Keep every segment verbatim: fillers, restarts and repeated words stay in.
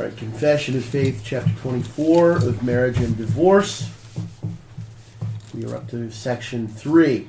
All right, Confession of Faith, chapter twenty-four of Marriage and Divorce. We are up to section three.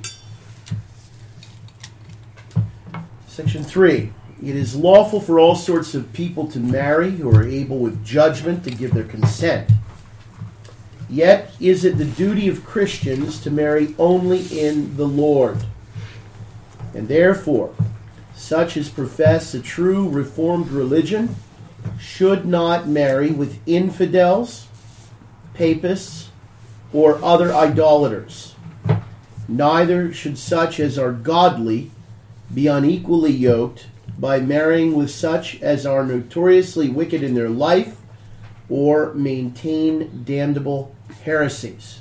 Section three. It is lawful for all sorts of people to marry who are able with judgment to give their consent. Yet is it the duty of Christians to marry only in the Lord. And therefore, such as profess a true Reformed religion should not marry with infidels, papists, or other idolaters. Neither should such as are godly be unequally yoked by marrying with such as are notoriously wicked in their life or maintain damnable heresies.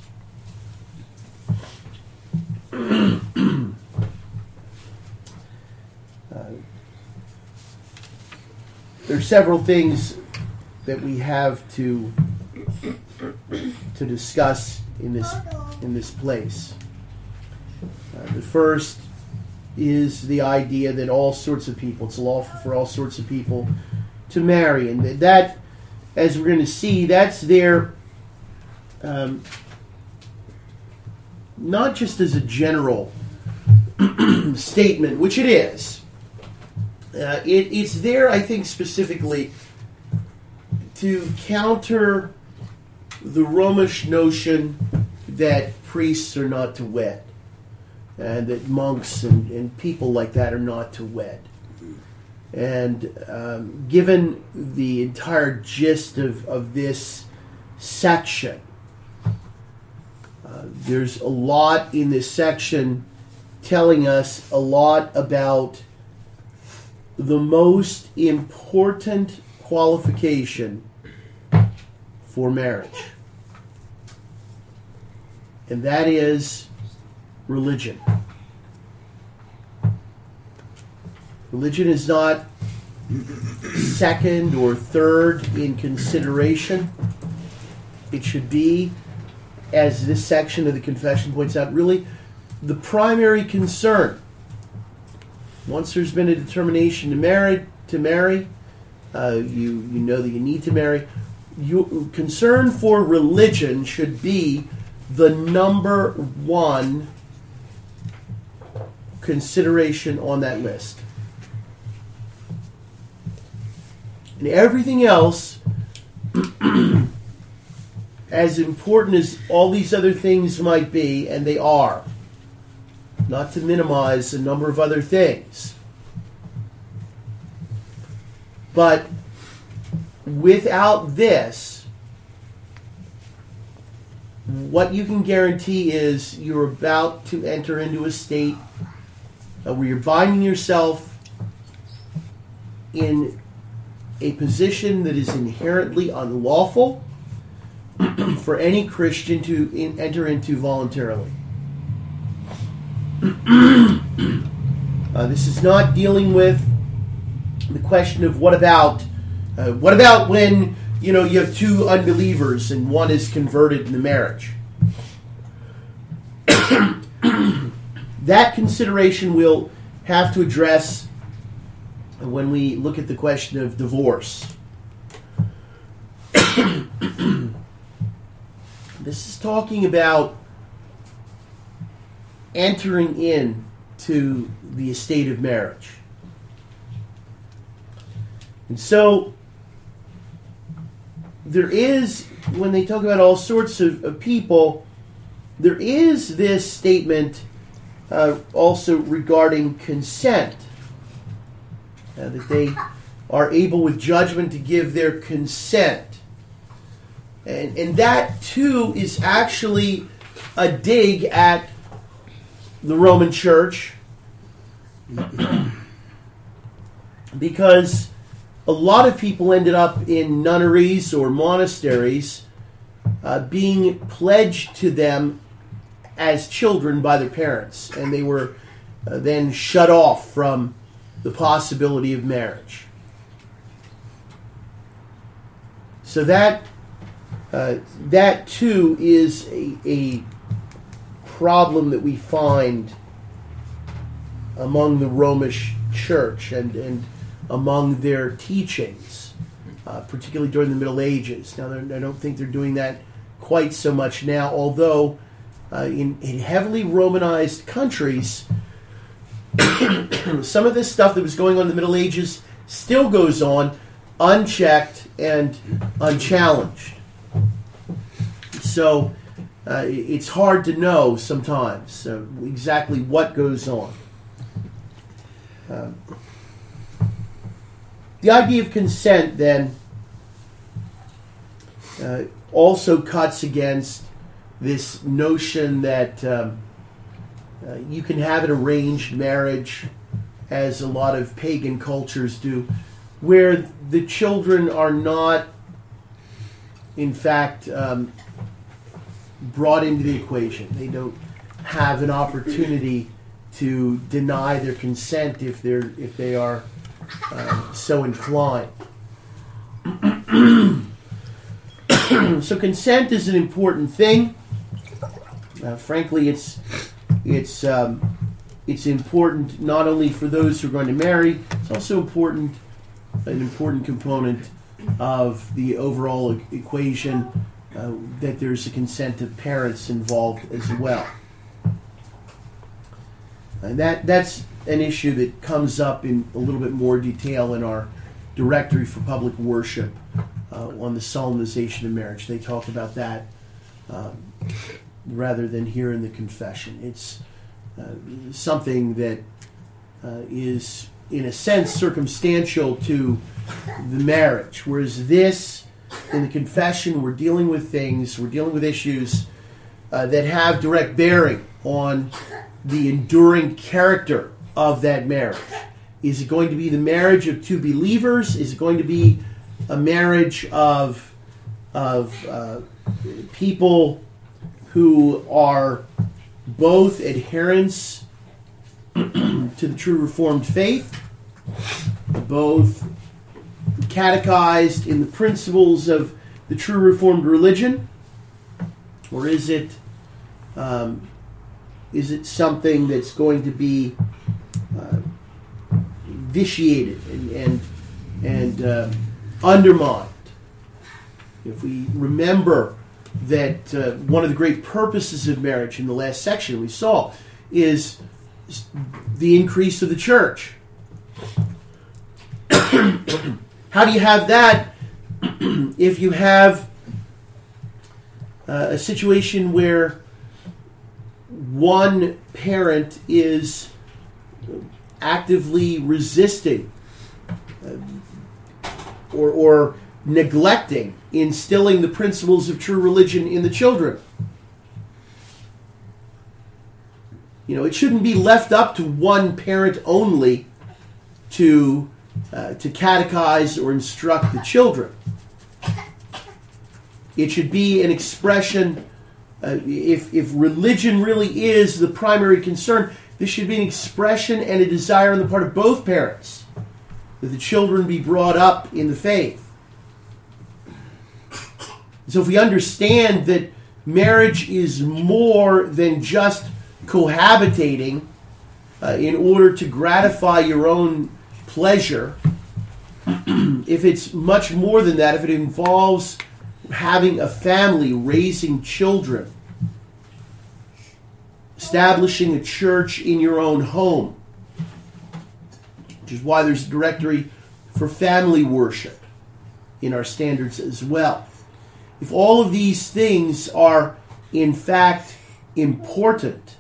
uh, there are several things that we have to to discuss in this in this place. Uh, the first is the idea that all sorts of people, it's lawful for all sorts of people to marry, and that, as we're going to see, that's there um, not just as a general statement, which it is. Uh, it, it's there, I think, specifically to counter the Romish notion that priests are not to wed, and that monks and, and people like that are not to wed. And um, given the entire gist of, of this section, uh, there's a lot in this section telling us a lot about the most important qualification for marriage. And that is religion. Religion is not second or third in consideration. It should be, as this section of the confession points out, really the primary concern. Once there's been a determination to marry, to marry, uh, you you know that you need to marry. Your concern for religion should be the number one consideration on that list. And everything else, as important as all these other things might be, and they are, not to minimize a number of other things, but without this, what you can guarantee is you're about to enter into a state uh, where you're binding yourself in a position that is inherently unlawful for any Christian to in, enter into voluntarily. uh, this is not dealing with the question of what about uh, what about when you know you have two unbelievers and one is converted in the marriage. That consideration we'll have to address when we look at the question of divorce. This is talking about entering in to the estate of marriage. And so there is, when they talk about all sorts of, of people, there is this statement uh, also regarding consent. Uh, that they are able with judgment to give their consent. And, and that, too, is actually a dig at the Roman Church. Because a lot of people ended up in nunneries or monasteries uh, being pledged to them as children by their parents. And they were uh, then shut off from the possibility of marriage. So that uh, that too is a, a problem that we find among the Romish Church and, and among their teachings. uh, particularly during the Middle Ages. Now, I don't think they're doing that quite so much now, although uh, in, in heavily Romanized countries, some of this stuff that was going on in the Middle Ages still goes on unchecked and unchallenged. So uh, it's hard to know sometimes uh, exactly what goes on. Uh, the idea of consent, then, uh, also cuts against this notion that um, uh, you can have an arranged marriage, as a lot of pagan cultures do, where the children are not, in fact, um, brought into the equation. They don't have an opportunity to deny their consent if they're if they are uh, so inclined. So consent is an important thing. Uh, frankly, it's it's um, it's important not only for those who are going to marry. It's also important an important component of the overall e- equation uh, that there's a consent of parents involved as well. And that that's an issue that comes up in a little bit more detail in our Directory for Public Worship uh, on the solemnization of marriage. They talk about that um, rather than here in the confession. It's uh, something that uh, is, in a sense, circumstantial to the marriage, whereas this, in the confession, we're dealing with things, we're dealing with issues uh, that have direct bearing on the enduring character of that marriage. Is it going to be the marriage of two believers? Is it going to be a marriage of of uh, people who are both adherents to the true Reformed faith, both catechized in the principles of the true Reformed religion, or is it um, is it something that's going to be uh, vitiated and and, and uh, undermined? If we remember that uh, one of the great purposes of marriage in the last section we saw is the increase of the church. How do you have that if you have uh, a situation where one parent is actively resisting uh, or, or neglecting instilling the principles of true religion in the children? You know, it shouldn't be left up to one parent only to uh, to catechize or instruct the children. It should be an expression. Uh, if if religion really is the primary concern, this should be an expression and a desire on the part of both parents that the children be brought up in the faith. So if we understand that marriage is more than just cohabitating uh, in order to gratify your own pleasure, if it's much more than that, if it involves having a family, raising children, establishing a church in your own home, which is why there's a directory for family worship in our standards as well. If all of these things are, in fact, important,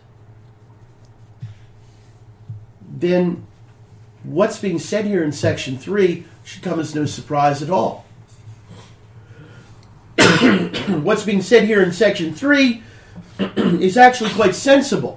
then what's being said here in section three should come as no surprise at all. What's being said here in section three is actually quite sensible.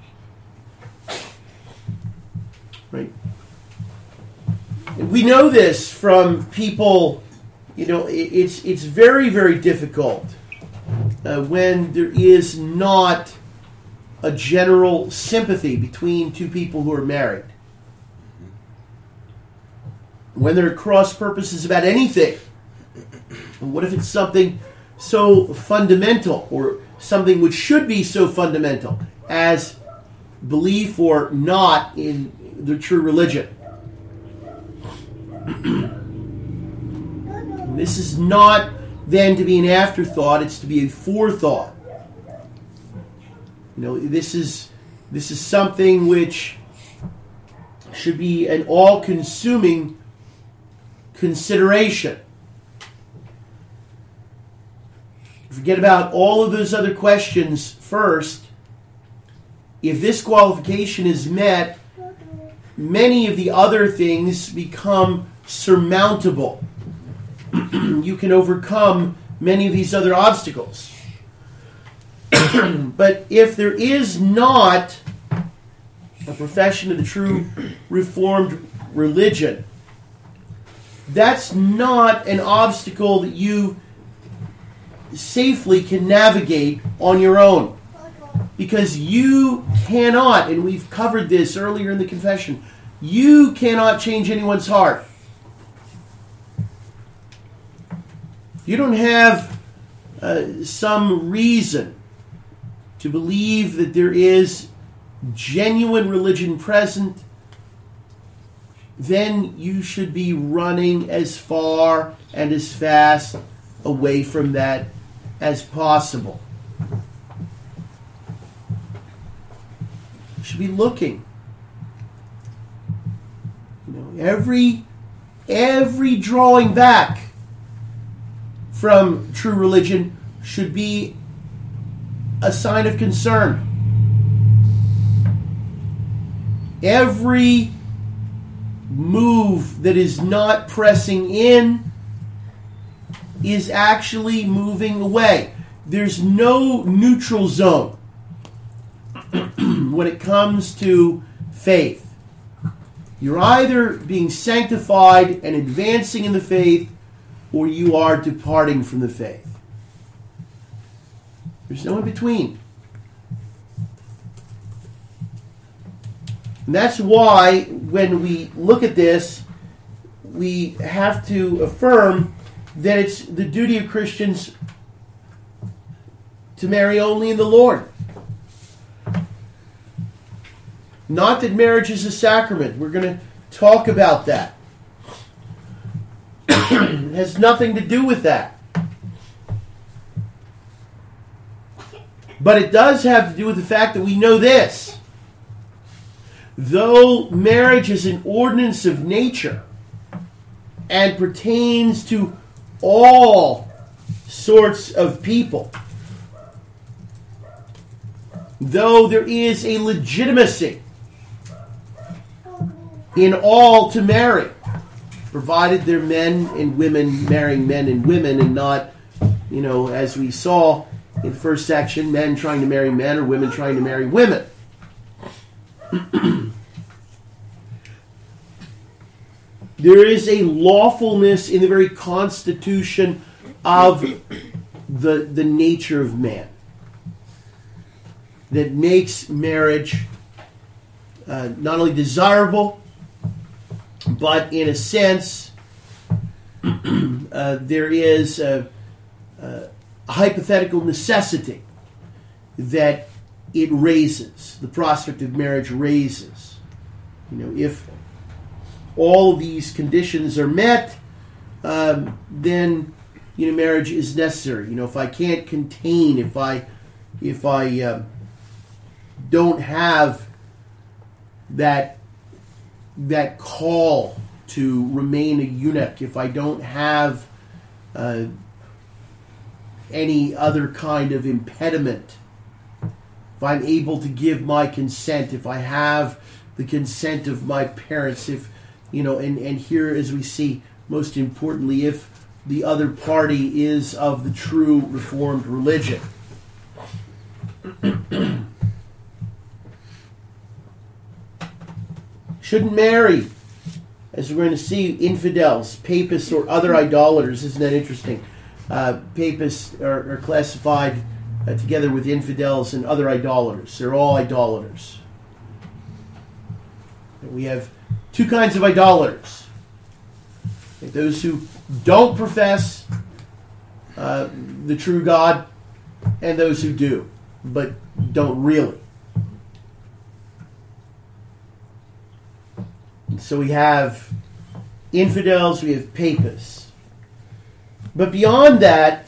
Right? And we know this from people. You know, it's it's very, very difficult uh, when there is not a general sympathy between two people who are married. When there are cross purposes about anything. What if it's something so fundamental, or something which should be so fundamental as belief or not in the true religion? This is not then to be an afterthought, it's to be a forethought. You know, this is this is something which should be an all-consuming consideration. Forget about all of those other questions first. If this qualification is met, many of the other things become surmountable. You can overcome many of these other obstacles. But if there is not a profession of the true Reformed religion, that's not an obstacle that you safely can navigate on your own. Because you cannot, and we've covered this earlier in the confession, you cannot change anyone's heart. You don't have uh, some reason to believe that there is genuine religion present, then you should be running as far and as fast away from that as possible. You should be looking. You know, every every drawing back from true religion should be a sign of concern. Every move that is not pressing in is actually moving away. There's no neutral zone when it comes to faith. You're either being sanctified and advancing in the faith, or you are departing from the faith. There's no in between. And that's why when we look at this, we have to affirm that it's the duty of Christians to marry only in the Lord. Not that marriage is a sacrament. We're going to talk about that. It has nothing to do with that. But it does have to do with the fact that we know this. Though marriage is an ordinance of nature and pertains to all sorts of people, though there is a legitimacy in all to marry, provided they're men and women marrying men and women, and not, you know, as we saw in the first section, men trying to marry men or women trying to marry women. There is a lawfulness in the very constitution of the, the nature of man that makes marriage uh, not only desirable, but in a sense, uh, there is a, a hypothetical necessity that it raises, the prospect of marriage raises. You know, if all these conditions are met, um, then, you know, marriage is necessary. You know, if I can't contain, if I, if I uh, don't have that that call to remain a eunuch, if I don't have uh, any other kind of impediment, if I'm able to give my consent, if I have the consent of my parents, if, you know, and, and here, as we see, most importantly, if the other party is of the true Reformed religion. Shouldn't marry, as we're going to see, infidels, papists, or other idolaters. Isn't that interesting? Uh, papists are, are classified uh, together with infidels and other idolaters. They're all idolaters. And we have two kinds of idolaters. Those who don't profess uh, the true God, and those who do, but don't really. So we have infidels, we have papists. But beyond that,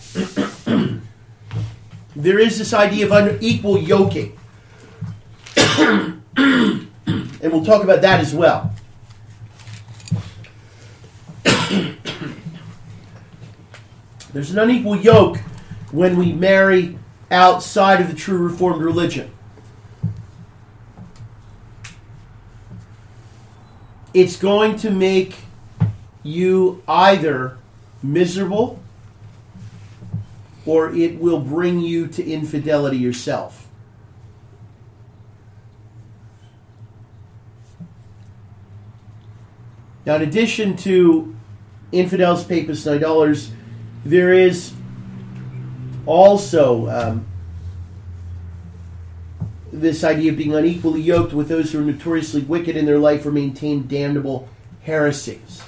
there is this idea of unequal yoking. And we'll talk about that as well. There's an unequal yoke when we marry outside of the true Reformed religion. It's going to make you either miserable or it will bring you to infidelity yourself. Now, in addition to infidels, papists, and idolaters, there is also um, this idea of being unequally yoked with those who are notoriously wicked in their life or maintain damnable heresies.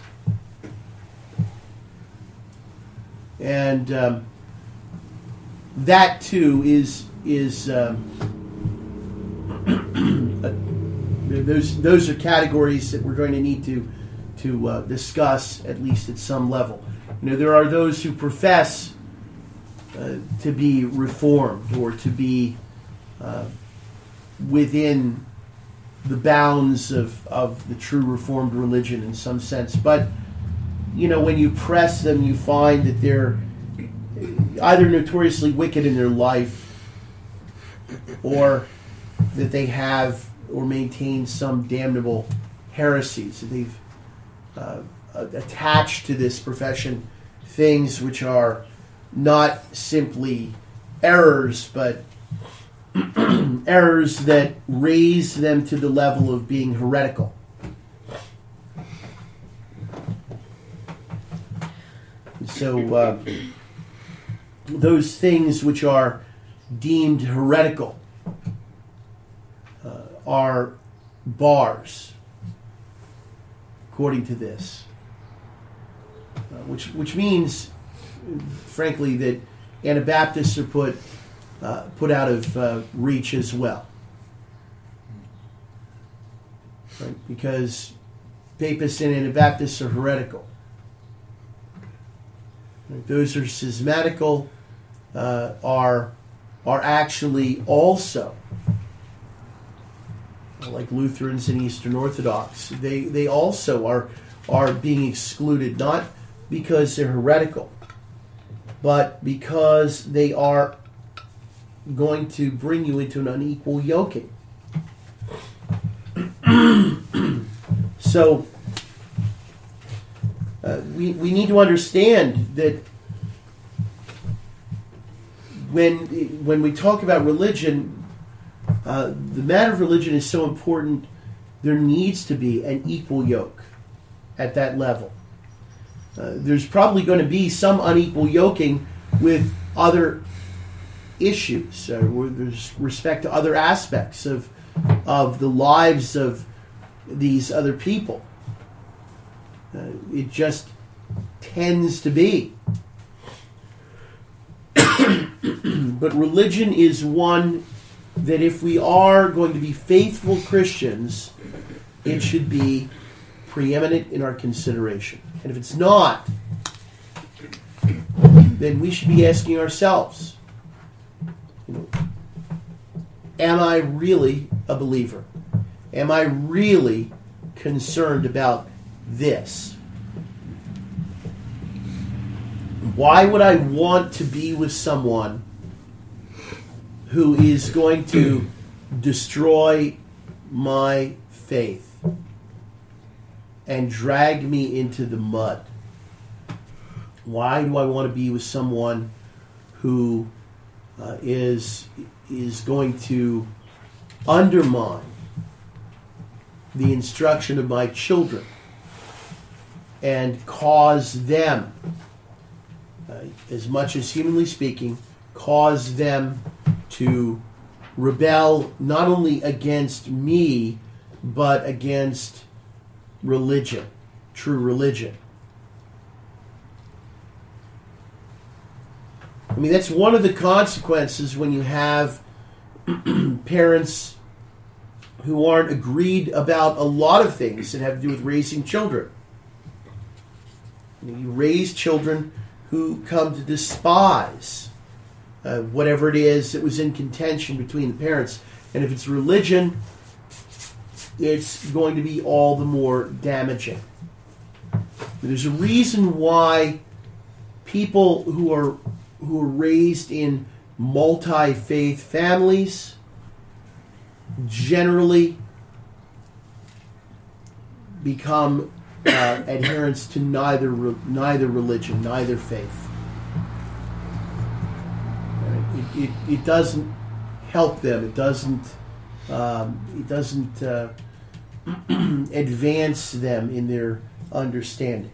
And um, that too is is um, those those are categories that we're going to need to to uh, discuss at least at some level. You know, there are those who profess uh, to be reformed or to be uh, within the bounds of, of the true Reformed religion in some sense. But, you know, when you press them, you find that they're either notoriously wicked in their life or that they have or maintain some damnable heresies. They've uh, attached to this profession things which are not simply errors, but errors that raise them to the level of being heretical. So uh, those things which are deemed heretical uh, are bars, according to this, uh, which which means, frankly, that Anabaptists are put uh, put out of uh, reach as well, right? Because Papists and Anabaptists are heretical. Right? Those are schismatical, uh, are are actually also, like Lutherans and Eastern Orthodox, they they also are are being excluded, not because they're heretical, but because they are going to bring you into an unequal yoking. So uh, we we need to understand that when when we talk about religion, uh, the matter of religion is so important. There needs to be an equal yoke at that level. Uh, there's probably going to be some unequal yoking with other issues, uh, with respect to other aspects of of the lives of these other people. Uh, it just tends to be. But religion is one that if we are going to be faithful Christians, it should be preeminent in our consideration. And if it's not, then we should be asking ourselves, you know, am I really a believer? Am I really concerned about this? Why would I want to be with someone who is going to destroy my faith and drag me into the mud? Why do I want to be with someone who uh, is is going to undermine the instruction of my children and cause them, uh, as much as humanly speaking, cause them to rebel not only against me, but against religion, true religion? I mean, that's one of the consequences when you have parents who aren't agreed about a lot of things that have to do with raising children. You know, you raise children who come to despise uh, whatever it is that was in contention between the parents. And if it's religion, it's going to be all the more damaging. There's a reason why people who are who are raised in multi-faith families generally become uh, adherents to neither re- neither religion, neither faith. It, it, it doesn't help them. It doesn't. Um, it doesn't uh, advance them in their understanding.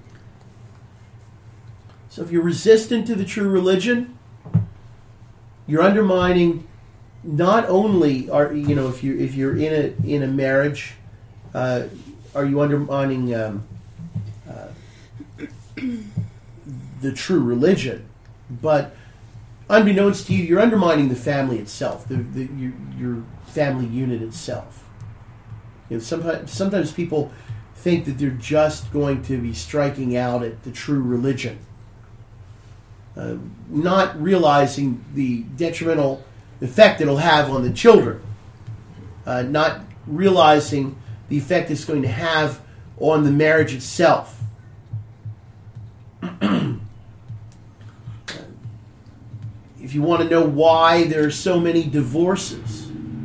So, if you're resistant to the true religion, you're undermining. Not only are you know if you if you're in a in a marriage, uh, are you undermining um, uh, the true religion, but unbeknownst to you, you're undermining the family itself, the, the, your, your family unit itself. You know, sometimes, sometimes people think that they're just going to be striking out at the true religion, uh, not realizing the detrimental effect it'll have on the children, uh, not realizing the effect it's going to have on the marriage itself. If you want to know why there are so many divorces,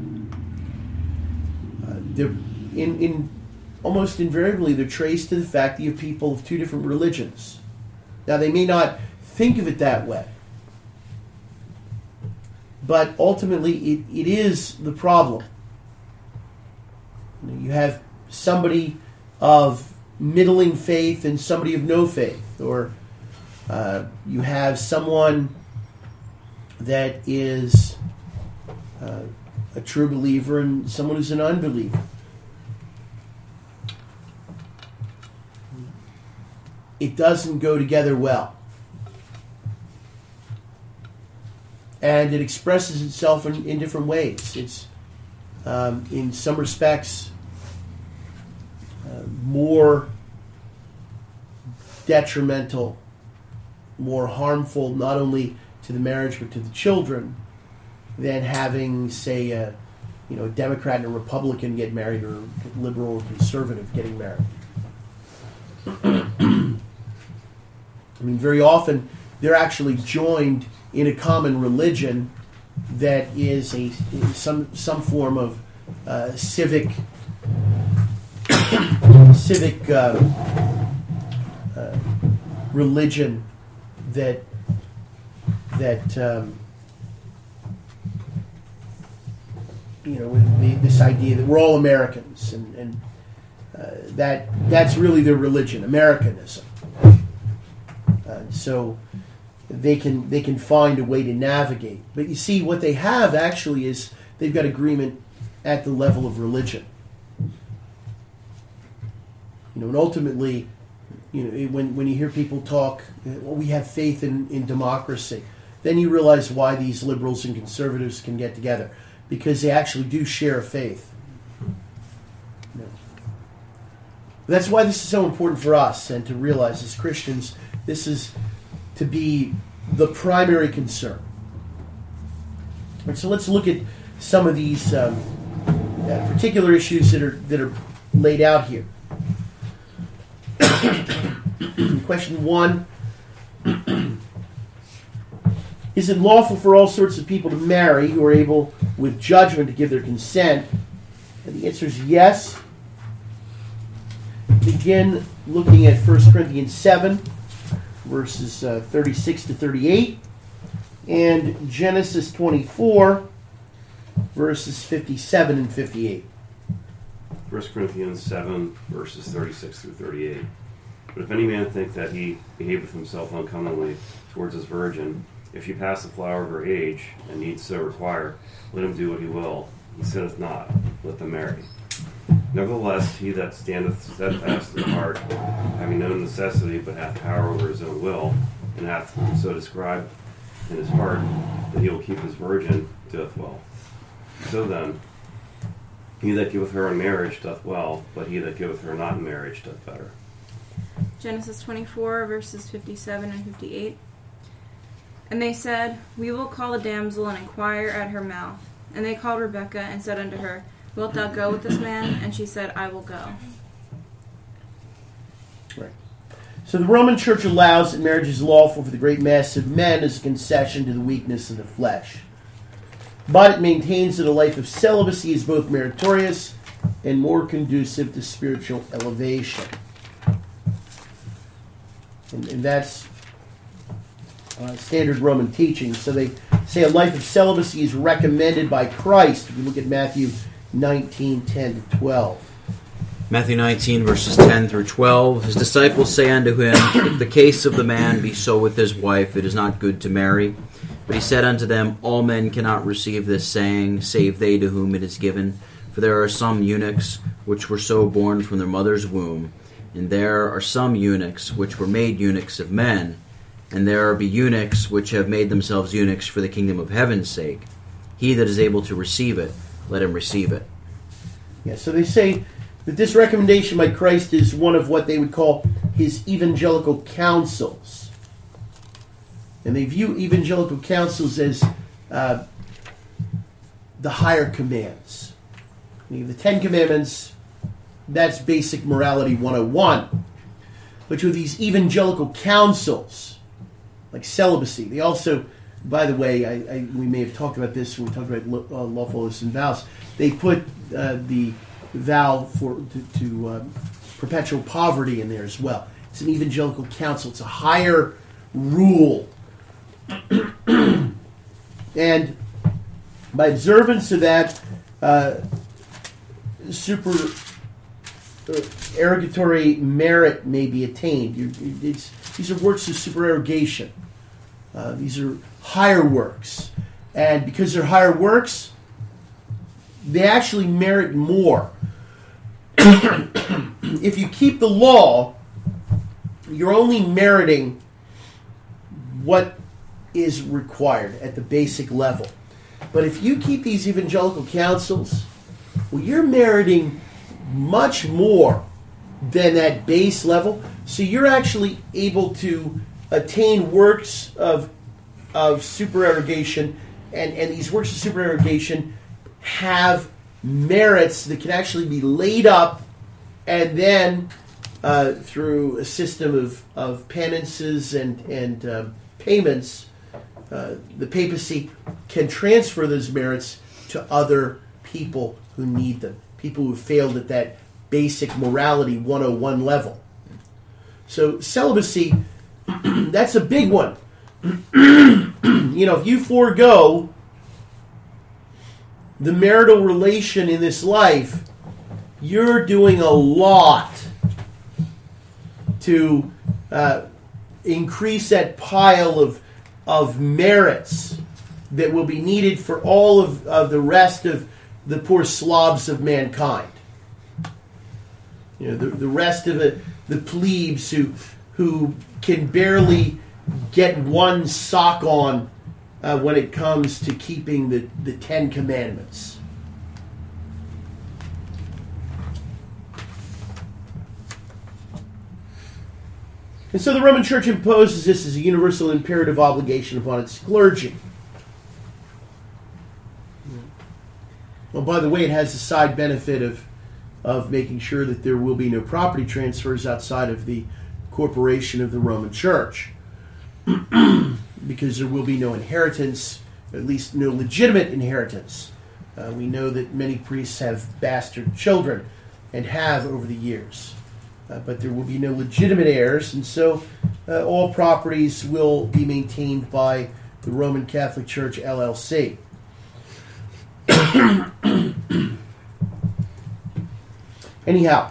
uh, they're in, in almost invariably they're traced to the fact that you have people of two different religions. Now, they may not think of it that way, but ultimately it, it is the problem. You know, you have somebody of middling faith and somebody of no faith, or uh, you have someone that is uh, a true believer and someone who's an unbeliever. It doesn't go together well. And it expresses itself in, in different ways. It's, um, in some respects, uh, more detrimental, more harmful, not only to the marriage but to the children, than having, say, a you know, a Democrat and a Republican get married, or a liberal or conservative getting married. I mean, very often they're actually joined in a common religion that is a some some form of uh, civic civic uh, uh, religion that that um, you know, with the, this idea that we're all Americans, and, and uh, that that's really their religion, Americanism. Uh, so they can they can find a way to navigate. But you see, what they have actually is they've got agreement at the level of religion. You know, and ultimately, you know, when when you hear people talk, well, we have faith in, in democracy, then you realize why these liberals and conservatives can get together, because they actually do share a faith. You know. That's why this is so important for us, and to realize as Christians, this is to be the primary concern. And so let's look at some of these um, uh, particular issues that are that are laid out here. Question one. Is it lawful for all sorts of people to marry who are able with judgment to give their consent? And the answer is yes. Begin looking at First Corinthians seven, verses uh, thirty-six to thirty-eight, and Genesis twenty-four, verses fifty-seven and fifty-eight. First Corinthians seven, verses thirty-six through thirty-eight. But if any man think that he behaveth himself uncommonly towards his virgin, if she pass the flower of her age, and needs so require, let him do what he will. He sinneth not, let them marry. Nevertheless, he that standeth steadfast in the heart, having no necessity, but hath power over his own will, and hath so described in his heart that he will keep his virgin, doeth well. So then, he that giveth her in marriage doth well, but he that giveth her not in marriage doth better. Genesis twenty-four, verses fifty-seven and fifty-eight. And they said, We will call the damsel and inquire at her mouth. And they called Rebekah and said unto her, Wilt thou go with this man? And she said, I will go. Right. So the Roman Church allows that marriage is lawful for the great mass of men as a concession to the weakness of the flesh. But it maintains that a life of celibacy is both meritorious and more conducive to spiritual elevation. And, and that's uh, standard Roman teaching. So they say a life of celibacy is recommended by Christ. If you look at Matthew nineteen, ten to twelve. Matthew nineteen, verses ten through twelve. His disciples say unto him, If the case of the man be so with his wife, it is not good to marry. But he said unto them, All men cannot receive this saying, save they to whom it is given. For there are some eunuchs which were so born from their mother's womb, and there are some eunuchs which were made eunuchs of men, and there be eunuchs which have made themselves eunuchs for the kingdom of heaven's sake. He that is able to receive it, let him receive it. Yeah, so they say that this recommendation by Christ is one of what they would call his evangelical counsels. And they view evangelical counsels as uh, the higher commands. You know, the Ten Commandments, that's basic morality one oh one. But with these evangelical counsels, like celibacy, they also, by the way, I, I, we may have talked about this when we talked about uh, lawful oaths and vows, they put uh, the vow for to, to uh, perpetual poverty in there as well. It's an evangelical counsel. It's a higher rule. And by observance of that uh, super uh, erogatory merit may be attained. You, it's, these are works of supererogation. Uh, these are higher works. And because they're higher works, they actually merit more. If you keep the law, you're only meriting what is required at the basic level. But if you keep these evangelical counsels, well, you're meriting much more than that base level. So you're actually able to attain works of of supererogation, and, and these works of supererogation have merits that can actually be laid up, and then uh, through a system of, of penances and, and uh, payments, uh, the papacy can transfer those merits to other people who need them, people who failed at that basic morality one oh one level. So celibacy, that's a big one. You know, if you forego the marital relation in this life, you're doing a lot to uh, increase that pile of of merits that will be needed for all of, of the rest of the poor slobs of mankind. You know, the, the rest of the, the plebes who who can barely get one sock on uh, when it comes to keeping the, the Ten Commandments. And so the Roman Church imposes this as a universal imperative obligation upon its clergy. Well, by the way, it has the side benefit of, of making sure that there will be no property transfers outside of the corporation of the Roman Church. Because there will be no inheritance, at least no legitimate inheritance. Uh, we know that many priests have bastard children, and have over the years. Uh, but there will be no legitimate heirs, and so uh, all properties will be maintained by the Roman Catholic Church, L L C. Anyhow,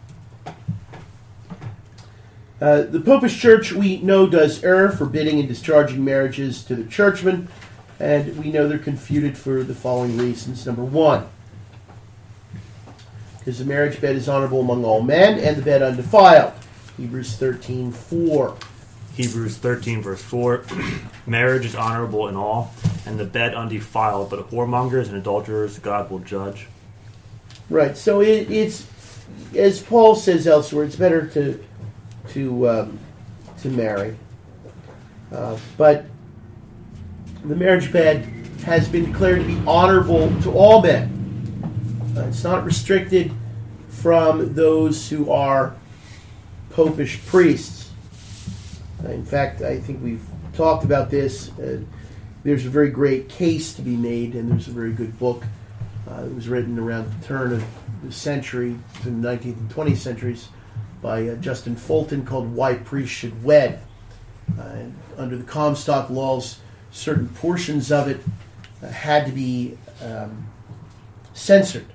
uh, the Popish Church, we know, does err, forbidding and discharging marriages to the churchmen, and we know they're confuted for the following reasons. Number one, because the marriage bed is honorable among all men, and the bed undefiled. Hebrews thirteen four. Hebrews thirteen, verse four. Marriage is honorable in all, and the bed undefiled, but whoremongers and adulterers God will judge. Right, so it, it's, as Paul says elsewhere, it's better to to um, to marry. Uh, but the marriage bed has been declared to be honorable to all men. Uh, it's not restricted from those who are popish priests. Uh, in fact, I think we've talked about this. Uh, there's a very great case to be made, and there's a very good book uh, that was written around the turn of the century, the nineteenth and twentieth centuries, by uh, Justin Fulton, called Why Priests Should Wed. Uh, and under the Comstock laws, certain portions of it uh, had to be um, censored.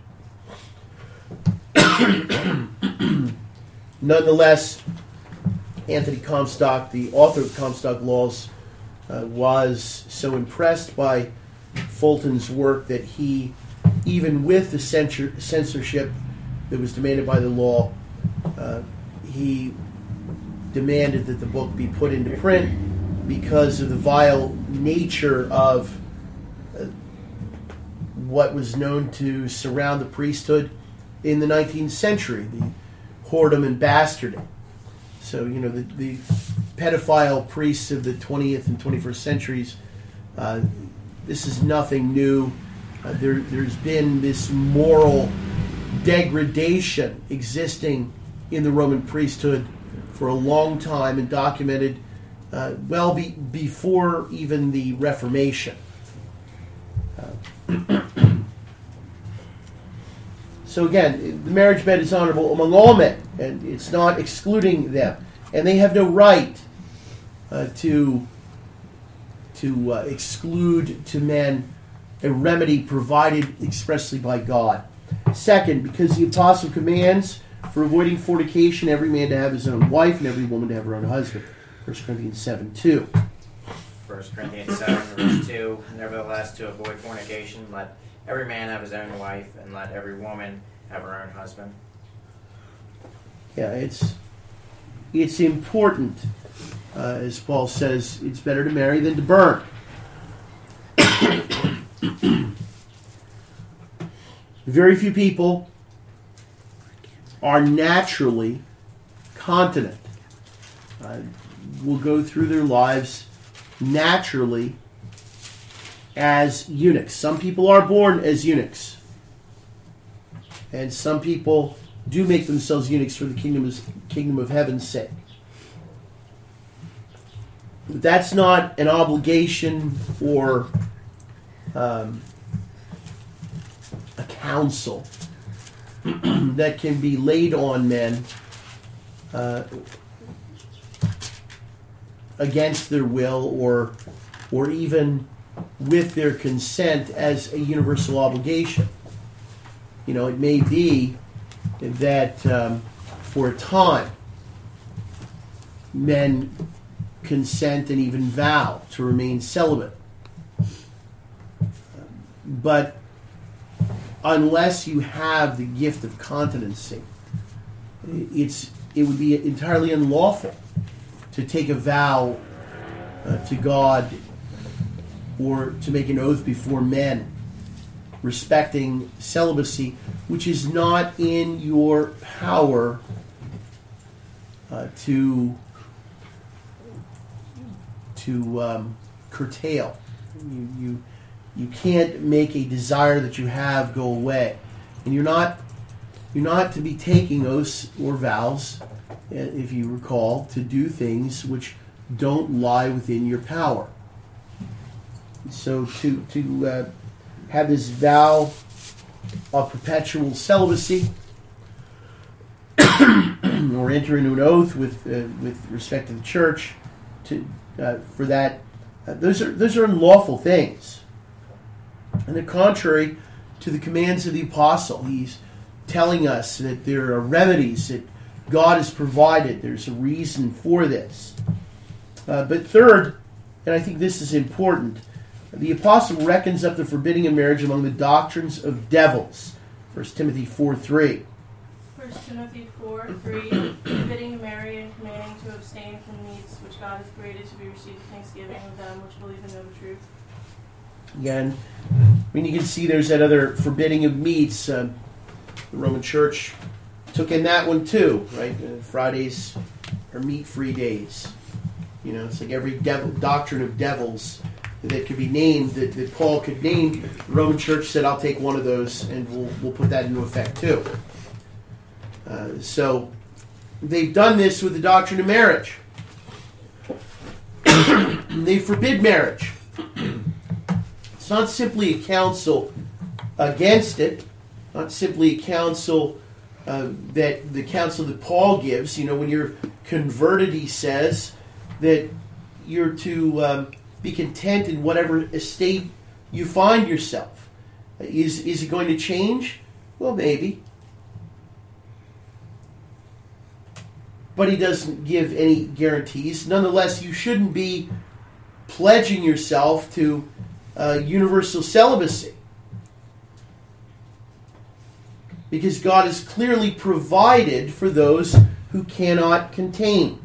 Nonetheless, Anthony Comstock, the author of Comstock Laws, uh, was so impressed by Fulton's work that he, even with the censor- censorship that was demanded by the law, uh, he demanded that the book be put into print because of the vile nature of uh, what was known to surround the priesthood in the nineteenth century, the whoredom and bastarding. So, you know, the, the pedophile priests of the twentieth and twenty-first centuries, uh, this is nothing new. Uh, there, there's been this moral degradation existing in the Roman priesthood for a long time and documented uh, well be, before even the Reformation. Uh, so again, the marriage bed is honorable among all men, and it's not excluding them. And they have no right uh, to, to uh, exclude to men a remedy provided expressly by God. Second, because the apostle commands for avoiding fornication, every man to have his own wife and every woman to have her own husband. First Corinthians seven two. First Corinthians seven, verse two. Nevertheless, to avoid fornication, let every man have his own wife, and let every woman have her own husband. Yeah, it's it's important. Uh, as Paul says, it's better to marry than to burn. Very few people are naturally continent. Uh, will go through their lives naturally as eunuchs. Some people are born as eunuchs, and some people do make themselves eunuchs for the kingdom of, kingdom of heaven's sake. But that's not an obligation or um, a counsel that can be laid on men uh, against their will or or even with their consent as a universal obligation. You know, it may be that um, for a time men consent and even vow to remain celibate. But unless you have the gift of continency, it's it would be entirely unlawful to take a vow uh, to God or to make an oath before men respecting celibacy, which is not in your power uh, to to um, curtail. You, you you can't make a desire that you have go away, and you're not you're not to be taking oaths or vows, if you recall, to do things which don't lie within your power. So to to uh, have this vow of perpetual celibacy, or enter into an oath with uh, with respect to the church, to uh, for that, uh, those are those are unlawful things, and they're contrary to the commands of the apostle. He's telling us that there are remedies that God has provided. There's a reason for this. Uh, but third, and I think this is important, the apostle reckons up the forbidding of marriage among the doctrines of devils. First Timothy four three. First Timothy four three, forbidding to marry and commanding to abstain from meats which God has created to be received with thanksgiving of them which believe and know the truth. Again, I mean, you can see there's that other forbidding of meats. Uh, the Roman Church took in that one too, right? Uh, Fridays are meat-free days. You know, it's like every devil, doctrine of devils that could be named, that, that Paul could name. The Roman Church said, I'll take one of those, and we'll, we'll put that into effect too. Uh, so they've done this with the doctrine of marriage. They forbid marriage. It's not simply a counsel against it, not simply a counsel uh, that the counsel that Paul gives. You know, when you're converted, he says that you're to um, be content in whatever estate you find yourself. Is is it going to change? Well, maybe. But he doesn't give any guarantees. Nonetheless, you shouldn't be pledging yourself to uh, universal celibacy, because God has clearly provided for those who cannot contain.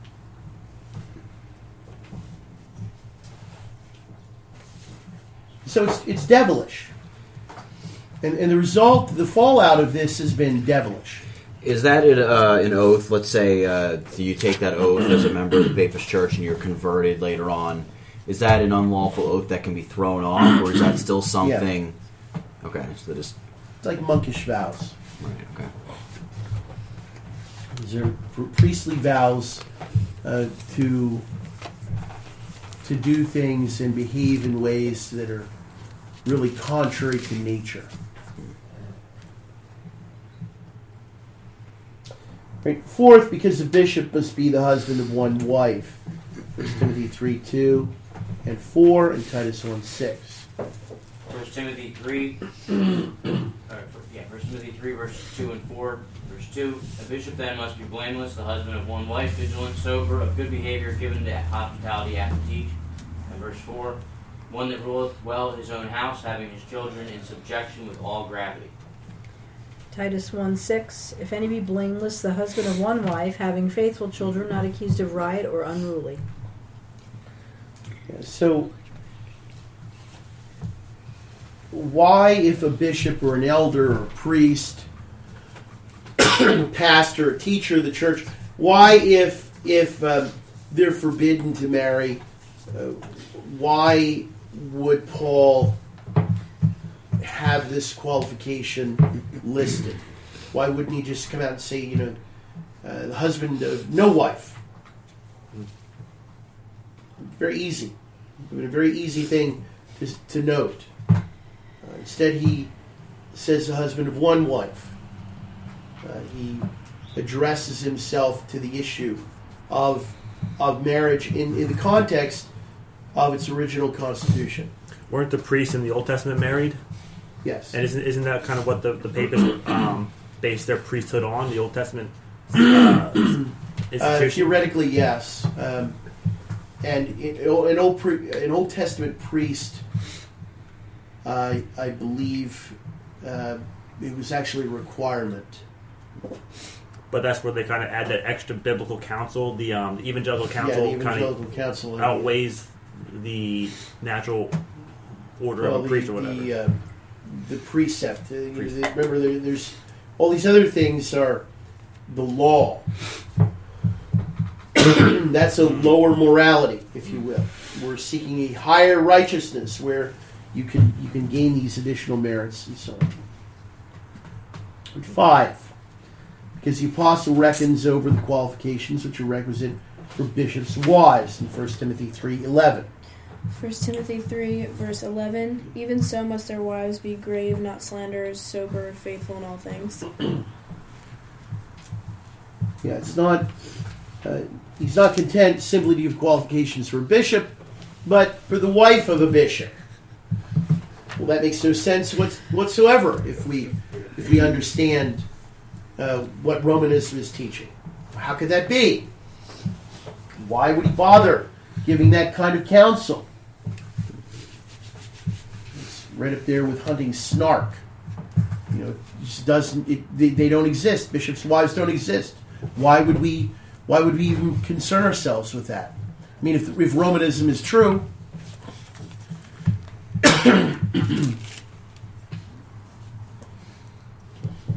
So it's, it's devilish. And, and the result, the fallout of this has been devilish. Is that an, uh, an oath? Let's say uh, you take that oath as a member of the Baptist Church and you're converted later on. Is that an unlawful oath that can be thrown off, or is that still something? Yeah. Okay, so just it's like monkish vows. Right. Okay. These are priestly vows uh, to to do things and behave in ways that are really contrary to nature. Right. Fourth, because the bishop must be the husband of one wife. First Timothy three two and four, and Titus one six. First Timothy three, uh, yeah, First Timothy three, verses two and four. Verse two: A bishop then must be blameless, the husband of one wife, vigilant, sober, of good behavior, given to hospitality, apt to teach. And verse four: One that ruleth well his own house, having his children in subjection with all gravity. Titus one six, If any be blameless, the husband of one wife, having faithful children, not accused of riot or unruly. Yeah, so, why, if a bishop or an elder or a priest, pastor, or teacher of the church, why, if if um, they're forbidden to marry, uh, why would Paul have this qualification listed? Why wouldn't he just come out and say, you know, uh, the husband of no wife? Very easy. It would be a very easy thing to, to note. Uh, instead, he says the husband of one wife. Uh, he addresses himself to the issue of of marriage in, in the context of its original constitution. Weren't the priests in the Old Testament married? Yes. And isn't isn't that kind of what the, the papists um, based their priesthood on, the Old Testament uh, institution? Uh, theoretically, yes. Um, and in, an, old pre, an Old Testament priest, uh, I believe, uh, it was actually a requirement. But that's where they kind of add that extra biblical counsel. The, um, the evangelical counsel, yeah, the evangelical kind of counsel outweighs the natural order well, of a priest the, or whatever. The, uh, the precept. Uh, remember, there, there's all these other things are the law. That's a lower morality, if you will. We're seeking a higher righteousness where you can you can gain these additional merits and so on. And five, because the apostle reckons over the qualifications which are requisite for bishops' wives in First Timothy three eleven. First Timothy three, verse eleven, Even so must their wives be grave, not slanderers, sober, faithful in all things. Yeah, it's not... Uh, he's not content simply to give qualifications for a bishop, but for the wife of a bishop. Well, that makes no sense whatsoever if we if we understand uh, what Romanism is teaching. How could that be? Why would he bother giving that kind of counsel? It's right up there with hunting snark. You know, it just doesn't. It, they, they don't exist. Bishops' wives don't exist. Why would we? Why would we even concern ourselves with that? I mean, if if Romanism is true.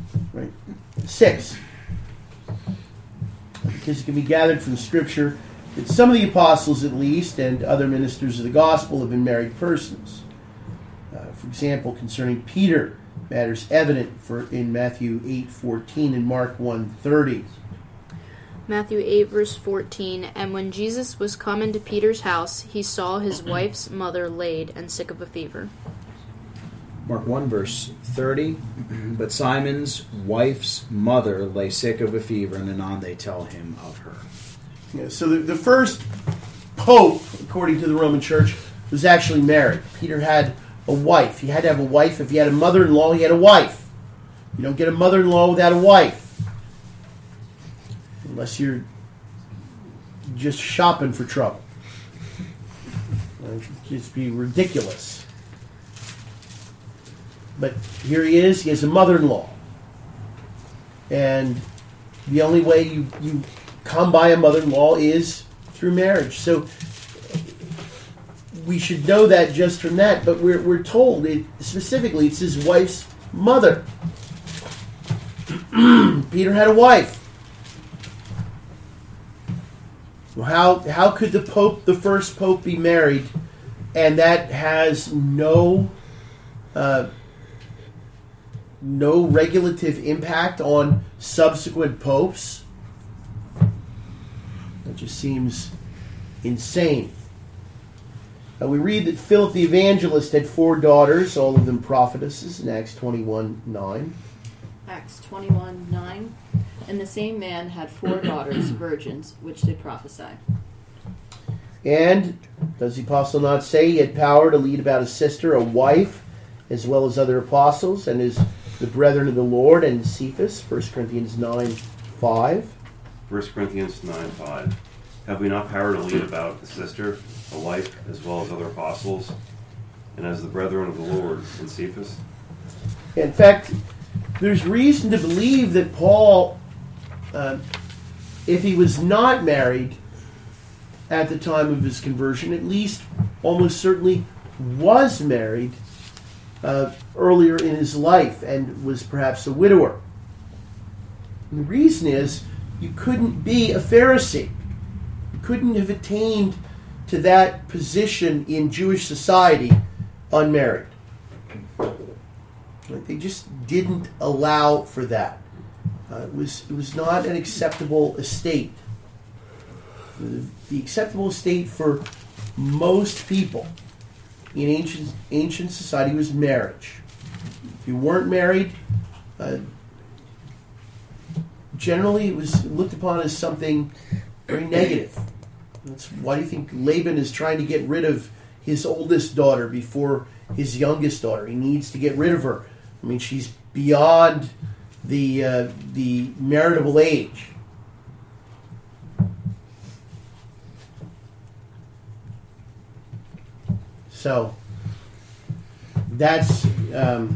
Right. Six. Because it can be gathered from Scripture that some of the apostles, at least, and other ministers of the gospel have been married persons. Uh, for example, concerning Peter, matters evident for in Matthew eight fourteen and Mark one thirty. Matthew eight, verse fourteen, And when Jesus was come into Peter's house, he saw his wife's mother laid and sick of a fever. Mark one, verse thirty, But Simon's wife's mother lay sick of a fever, and anon they tell him of her. Yeah, so the, the first pope, according to the Roman Church, was actually married. Peter had a wife. He had to have a wife. If he had a mother-in-law, he had a wife. You don't get a mother-in-law without a wife. Unless you're just shopping for trouble. It'd just be ridiculous. But here he is. He has a mother-in-law. And the only way you, you come by a mother-in-law is through marriage. So we should know that just from that. But we're, we're told, it, specifically, it's his wife's mother. Peter had a wife. Well, how how could the Pope, the first Pope, be married, and that has no uh, no regulative impact on subsequent popes? That just seems insane. Uh, we read that Philip the Evangelist had four daughters, all of them prophetesses, in Acts twenty-one nine. Acts twenty-one nine. And the same man had four daughters, virgins, which did prophesy. And does the apostle not say he had power to lead about his sister, a wife, as well as other apostles, and as the brethren of the Lord, and Cephas, First Corinthians nine five? First Corinthians nine five. Have we not power to lead about a sister, a wife, as well as other apostles, and as the brethren of the Lord, and Cephas? In fact, there's reason to believe that Paul, uh, if he was not married at the time of his conversion, at least almost certainly was married uh, earlier in his life and was perhaps a widower. And the reason is you couldn't be a Pharisee. You couldn't have attained to that position in Jewish society unmarried. They just didn't allow for that. Uh, it was it was not an acceptable estate. The, the acceptable estate for most people in ancient ancient society was marriage. If you weren't married, uh, generally it was looked upon as something very negative. That's why do you think Laban is trying to get rid of his oldest daughter before his youngest daughter? He needs to get rid of her. I mean, she's beyond the uh, the marriageable age. So that's um,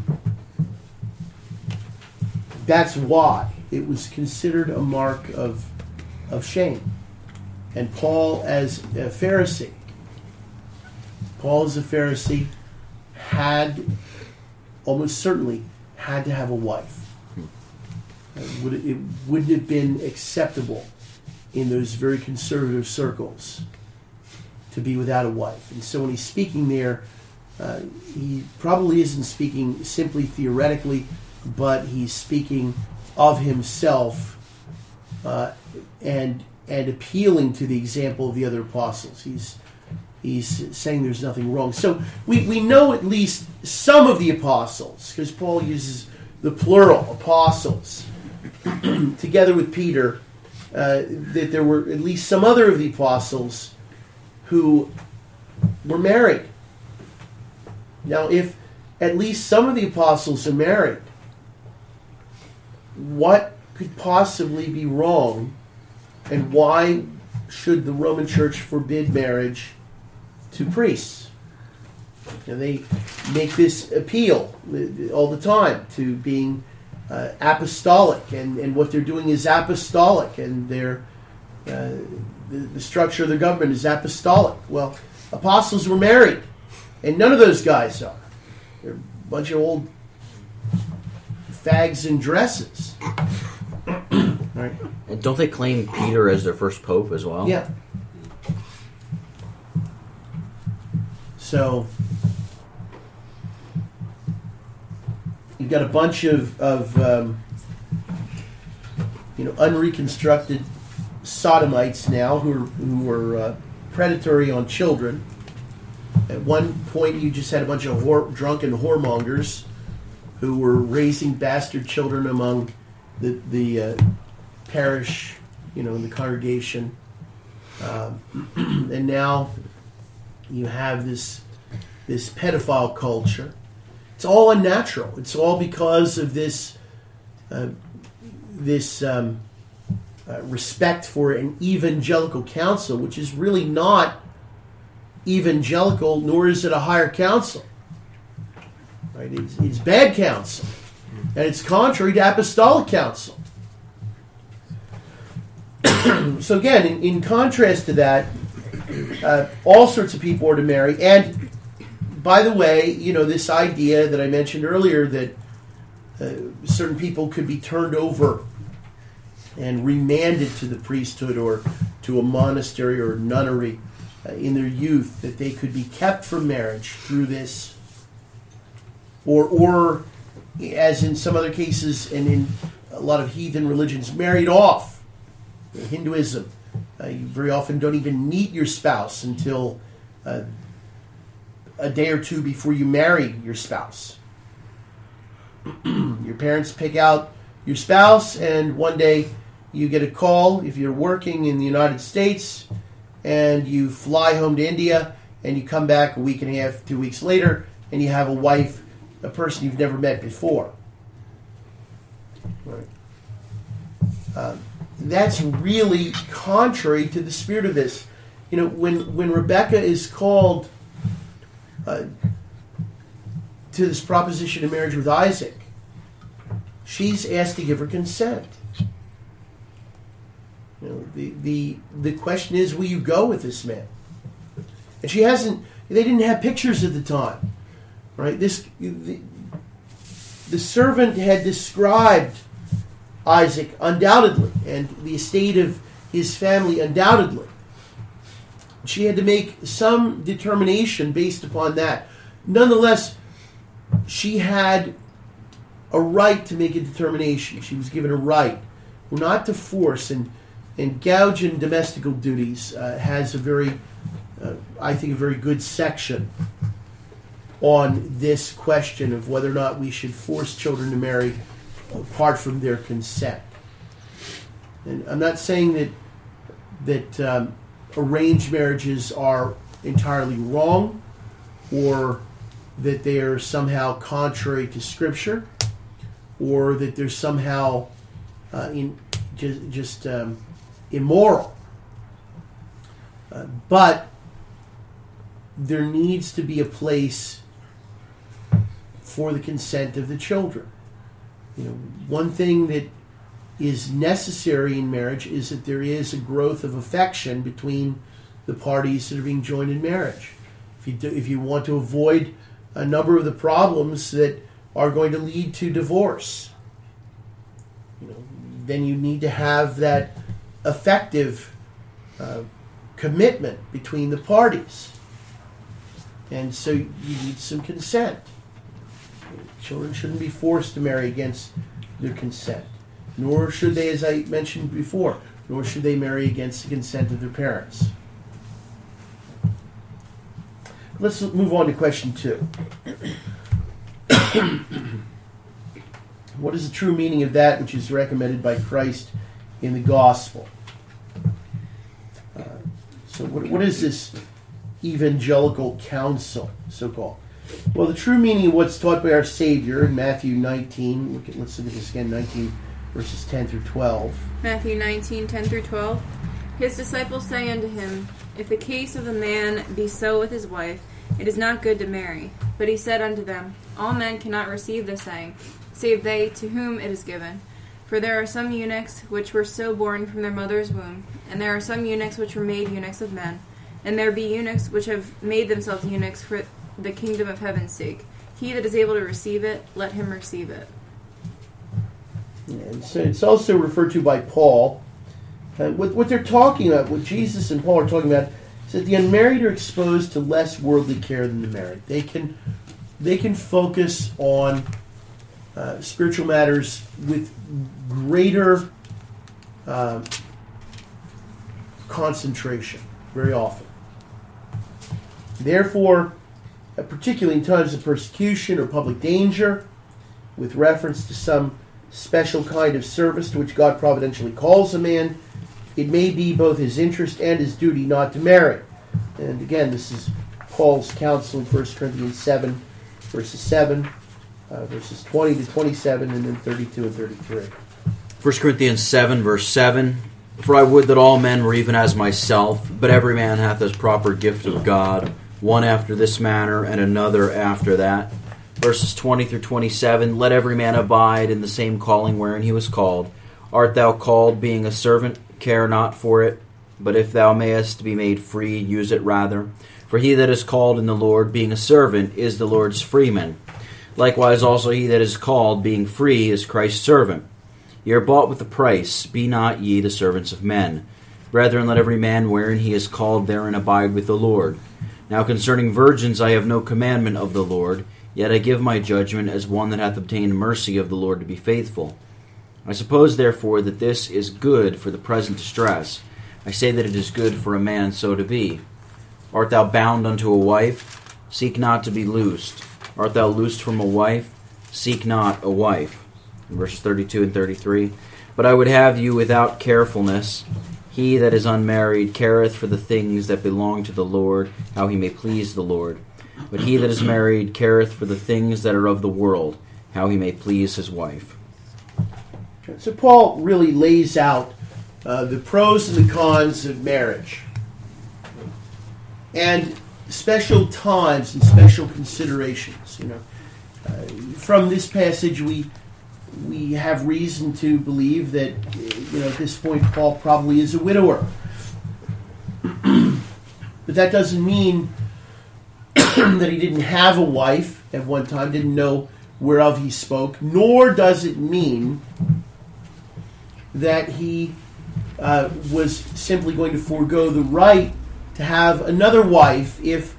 that's why it was considered a mark of of shame. And Paul, as a Pharisee, Paul as a Pharisee had almost certainly had to have a wife. It, would, it wouldn't have been acceptable in those very conservative circles to be without a wife. And so when he's speaking there, uh, he probably isn't speaking simply theoretically, but he's speaking of himself uh, and and appealing to the example of the other apostles. He's He's saying there's nothing wrong. So we, we know at least some of the apostles, because Paul uses the plural, apostles, together with Peter, uh, that there were at least some other of the apostles who were married. Now, if at least some of the apostles are married, what could possibly be wrong, and why should the Roman Church forbid marriage to priests? You know, they make this appeal all the time to being uh, apostolic, and, and what they're doing is apostolic, and their uh, the, the structure of the government is apostolic. Well, apostles were married, and none of those guys are. They're a bunch of old fags in dresses. Right? And don't they claim Peter as their first pope as well? Yeah. So you've got a bunch of, of um, you know, unreconstructed sodomites now who are, who are uh, predatory on children. At one point, you just had a bunch of whore, drunken whoremongers who were raising bastard children among the the uh, parish, you know, in the congregation. Um, and now you have this this pedophile culture. It's all unnatural. It's all because of this uh, this um, uh, respect for an evangelical council, which is really not evangelical, nor is it a higher council. Right? It's, it's bad counsel, and it's contrary to apostolic counsel. So again, in, in contrast to that, uh, all sorts of people are to marry. And by the way, you know, this idea that I mentioned earlier that uh, certain people could be turned over and remanded to the priesthood or to a monastery or nunnery uh, in their youth, that they could be kept from marriage through this, or or as in some other cases and in a lot of heathen religions, married off. Hinduism, uh, you very often don't even meet your spouse until uh, a day or two before you marry your spouse. Your parents pick out your spouse, and one day you get a call if you're working in the United States, and you fly home to India, and you come back a week and a half, two weeks later, and you have a wife, a person you've never met before. Right. Um, That's really contrary to the spirit of this. You know, when, when Rebecca is called uh, to this proposition of marriage with Isaac, she's asked to give her consent. You know, the, the, the question is, will you go with this man? And she hasn't, they didn't have pictures at the time. Right? This the, the servant had described Isaac, undoubtedly, and the estate of his family, undoubtedly. She had to make some determination based upon that. Nonetheless, she had a right to make a determination. She was given a right, not to force. And, and Gouge in Domestical Duties uh, has a very, uh, I think, a very good section on this question of whether or not we should force children to marry apart from their consent. And I'm not saying that that um, arranged marriages are entirely wrong, or that they are somehow contrary to Scripture, or that they're somehow uh, in just, just um, immoral. Uh, but there needs to be a place for the consent of the children. You know, one thing that is necessary in marriage is that there is a growth of affection between the parties that are being joined in marriage. If you do, if you want to avoid a number of the problems that are going to lead to divorce, you know, then you need to have that effective uh, commitment between the parties, and so you need some consent. Children shouldn't be forced to marry against their consent. Nor should they, as I mentioned before, nor should they marry against the consent of their parents. Let's move on to question two. What is the true meaning of that which is recommended by Christ in the gospel? Uh, so what, what is this evangelical counsel, so-called? Well, the true meaning of what's taught by our Savior in Matthew nineteen, look at, let's look at this again, nineteen verses ten through twelve. Matthew nineteen, ten through twelve. His disciples say unto him, If the case of a man be so with his wife, it is not good to marry. But he said unto them, All men cannot receive this saying, save they to whom it is given. For there are some eunuchs which were so born from their mother's womb, and there are some eunuchs which were made eunuchs of men, and there be eunuchs which have made themselves eunuchs for the kingdom of heaven's sake. He that is able to receive it, let him receive it. And so it's also referred to by Paul. And what, what they're talking about, what Jesus and Paul are talking about, is that the unmarried are exposed to less worldly care than the married. They can they can focus on uh, spiritual matters with greater uh, concentration very often. Therefore, uh, particularly in times of persecution or public danger, with reference to some special kind of service to which God providentially calls a man, it may be both his interest and his duty not to marry. And again, this is Paul's counsel in First Corinthians seven, verses seven, uh, verses twenty to twenty-seven, and then thirty-two and thirty-three. First Corinthians seven, verse seven. For I would that all men were even as myself, but every man hath his proper gift of God, one after this manner, and another after that. Verses twenty through twenty-seven. Let every man abide in the same calling wherein he was called. Art thou called, being a servant? Care not for it. But if thou mayest be made free, use it rather. For he that is called in the Lord, being a servant, is the Lord's freeman. Likewise also he that is called, being free, is Christ's servant. Ye are bought with a price. Be not ye the servants of men. Brethren, let every man wherein he is called therein abide with the Lord. Now concerning virgins I have no commandment of the Lord, yet I give my judgment as one that hath obtained mercy of the Lord to be faithful. I suppose therefore that this is good for the present distress. I say that it is good for a man so to be. Art thou bound unto a wife? Seek not to be loosed. Art thou loosed from a wife? Seek not a wife. In verses thirty-two and thirty-three. But I would have you without carefulness. He that is unmarried careth for the things that belong to the Lord, how he may please the Lord. But he that is married careth for the things that are of the world, how he may please his wife. So Paul really lays out uh, the pros and the cons of marriage, and special times and special considerations. You know, uh, from this passage, we we have reason to believe that, you know, at this point Paul probably is a widower, but that doesn't mean that he didn't have a wife at one time, didn't know whereof he spoke, nor does it mean that he uh, was simply going to forego the right to have another wife if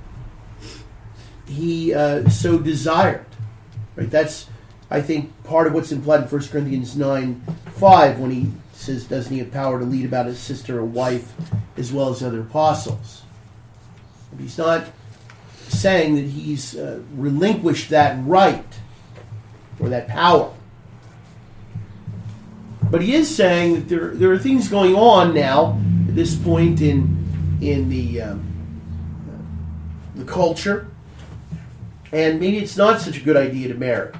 he uh, so desired. Right? That's, I think, part of what's implied in First Corinthians nine five when he says, doesn't he have power to lead about his sister or wife as well as other apostles? But he's not saying that he's uh, relinquished that right or that power. But he is saying that there there are things going on now at this point in in the um, uh, the culture, and maybe it's not such a good idea to marry.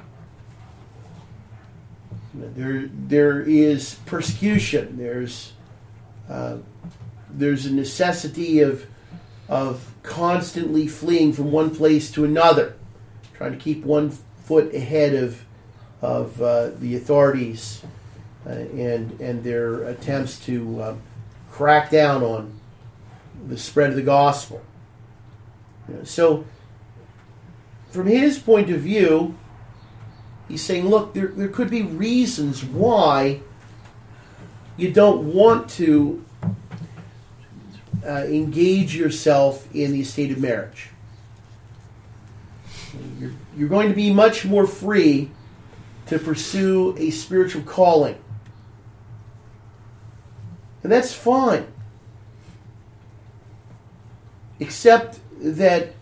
There there is persecution. There's uh, there's a necessity of of constantly fleeing from one place to another, trying to keep one foot ahead of of uh, the authorities. Uh, and and their attempts to uh, crack down on the spread of the gospel. You know, so, from his point of view, he's saying, look, there, there could be reasons why you don't want to uh, engage yourself in the estate of marriage. You're, you're going to be much more free to pursue a spiritual calling. And that's fine. Except that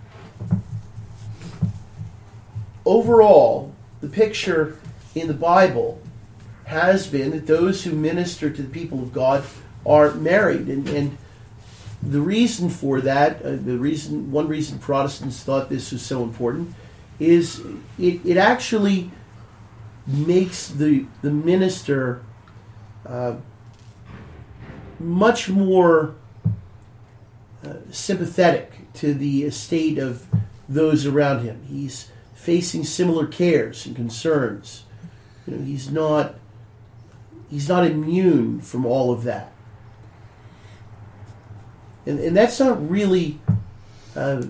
overall, the picture in the Bible has been that those who minister to the people of God are married. And, and the reason for that, uh, the reason, one reason Protestants thought this was so important, is it, it actually makes the, the minister uh, much more uh, sympathetic to the estate of those around him. He's facing similar cares and concerns. You know, he's not he's not immune from all of that, and and that's not really uh,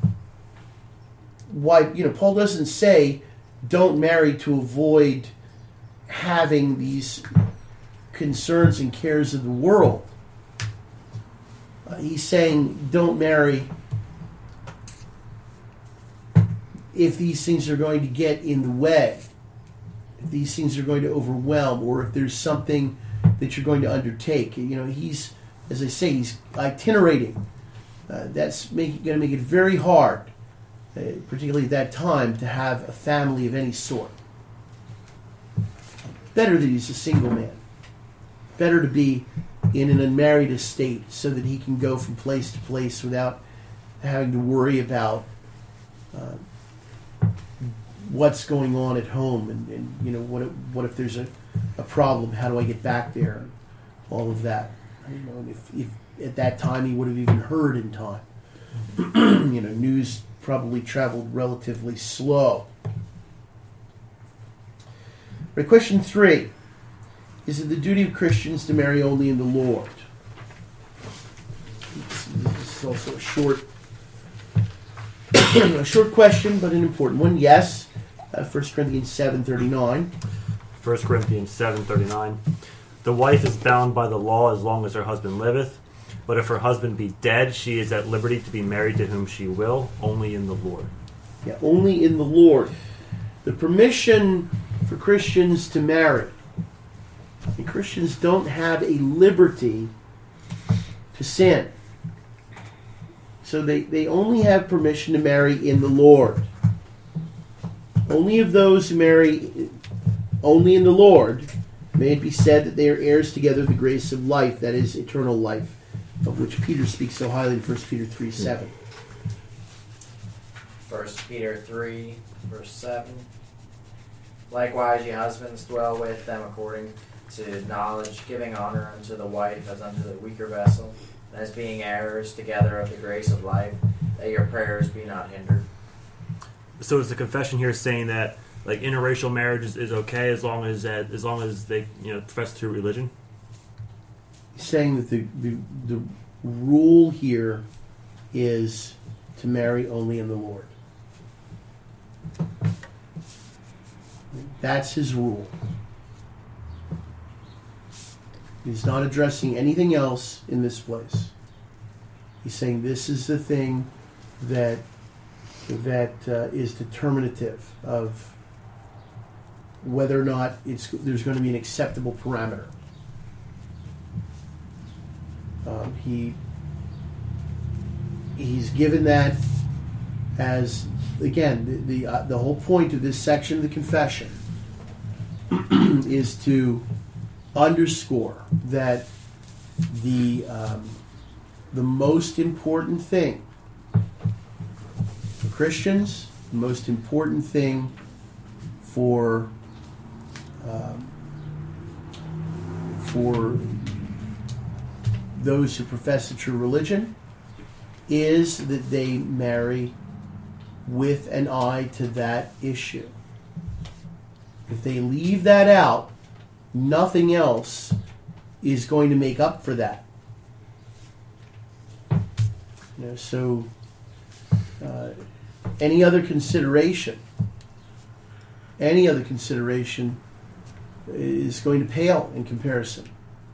why. You know, Paul doesn't say don't marry to avoid having these concerns and cares of the world. Uh, he's saying don't marry if these things are going to get in the way, if these things are going to overwhelm, or if there's something that you're going to undertake. You know, he's, as I say, he's itinerating. Uh, that's make, going to make it very hard, uh, particularly at that time, to have a family of any sort. Better that he's a single man. Better to be in an unmarried estate so that he can go from place to place without having to worry about uh, what's going on at home, and, and you know, what if, what if there's a, a problem? How do I get back there? And all of that. You know, and if, if at that time he would have even heard in time. You know, news probably traveled relatively slow. Right, question three. Is it the duty of Christians to marry only in the Lord? This is also a short, a short question, but an important one. Yes. Uh, First Corinthians seven thirty-nine. First Corinthians seven thirty-nine. The wife is bound by the law as long as her husband liveth. But if her husband be dead, she is at liberty to be married to whom she will, only in the Lord. Yeah, only in the Lord. The permission for Christians to marry. And Christians don't have a liberty to sin. So they, they only have permission to marry in the Lord. Only of those who marry only in the Lord may it be said that they are heirs together of the grace of life, that is, eternal life, of which Peter speaks so highly in First Peter three seven. First Peter three, verse seven. Likewise, ye husbands, dwell with them according to knowledge, giving honor unto the wife as unto the weaker vessel, and as being heirs together of the grace of life, that your prayers be not hindered. So is the confession here saying that like interracial marriage is, is okay as long as uh, as long as they you know profess true religion? He's saying that the, the the rule here is to marry only in the Lord. That's his rule. He's not addressing anything else in this place. He's saying this is the thing that that uh, is determinative of whether or not it's there's going to be an acceptable parameter. Um, he he's given that as, again, the the, uh, the whole point of this section of the confession is to underscore that the um, the most important thing for Christians, the most important thing for um, for those who profess a true religion is that they marry with an eye to that issue. If they leave that out, nothing else is going to make up for that. You know, so uh, any other consideration, any other consideration is going to pale in comparison.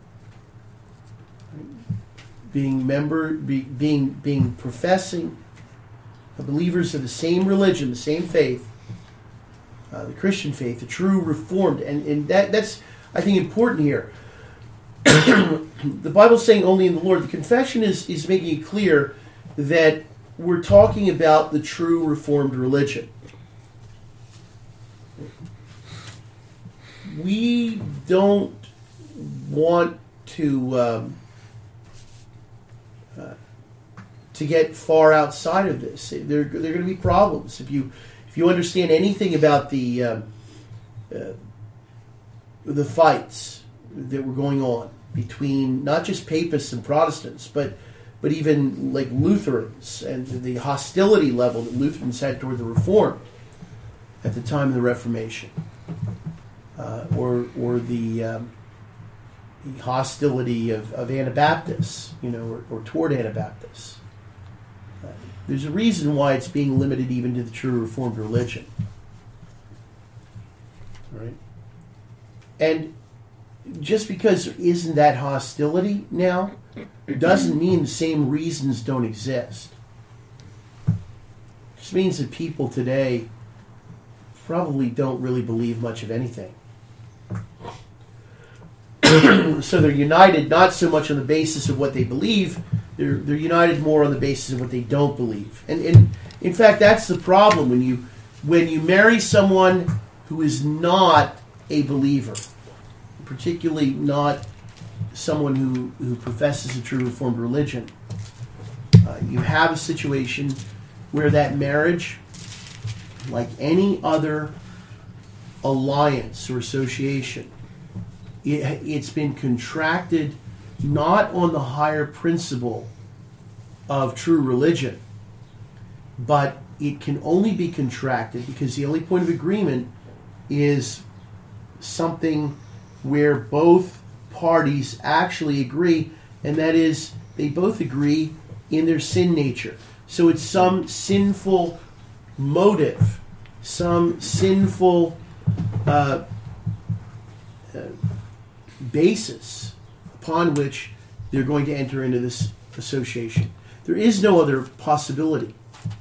Being member, be, being being professing believers of the same religion, the same faith, uh, the Christian faith, the true Reformed, and, and that that's I think important here. The Bible's saying only in the Lord. The confession is is making it clear that we're talking about the true Reformed religion. We don't want to um, uh, to get far outside of this. There, there are going to be problems if you if you understand anything about the uh, uh, the fights that were going on between not just Papists and Protestants, but but even like Lutherans, and the hostility level that Lutherans had toward the Reformed at the time of the Reformation, uh, or or the, um, the hostility of, of Anabaptists, you know, or, or toward Anabaptists. Uh, there's a reason why it's being limited even to the true Reformed religion. All right? And just because there isn't that hostility now doesn't mean the same reasons don't exist. It just means that people today probably don't really believe much of anything. So they're united not so much on the basis of what they believe, they're, they're united more on the basis of what they don't believe. And, and in fact, that's the problem when you when you marry someone who is not a believer, particularly not someone who, who professes a true Reformed religion. Uh, you have a situation where that marriage, like any other alliance or association, it, it's been contracted not on the higher principle of true religion, but it can only be contracted because the only point of agreement is something where both parties actually agree, and that is they both agree in their sin nature. So it's some sinful motive, some sinful uh, uh, basis upon which they're going to enter into this association. There is no other possibility.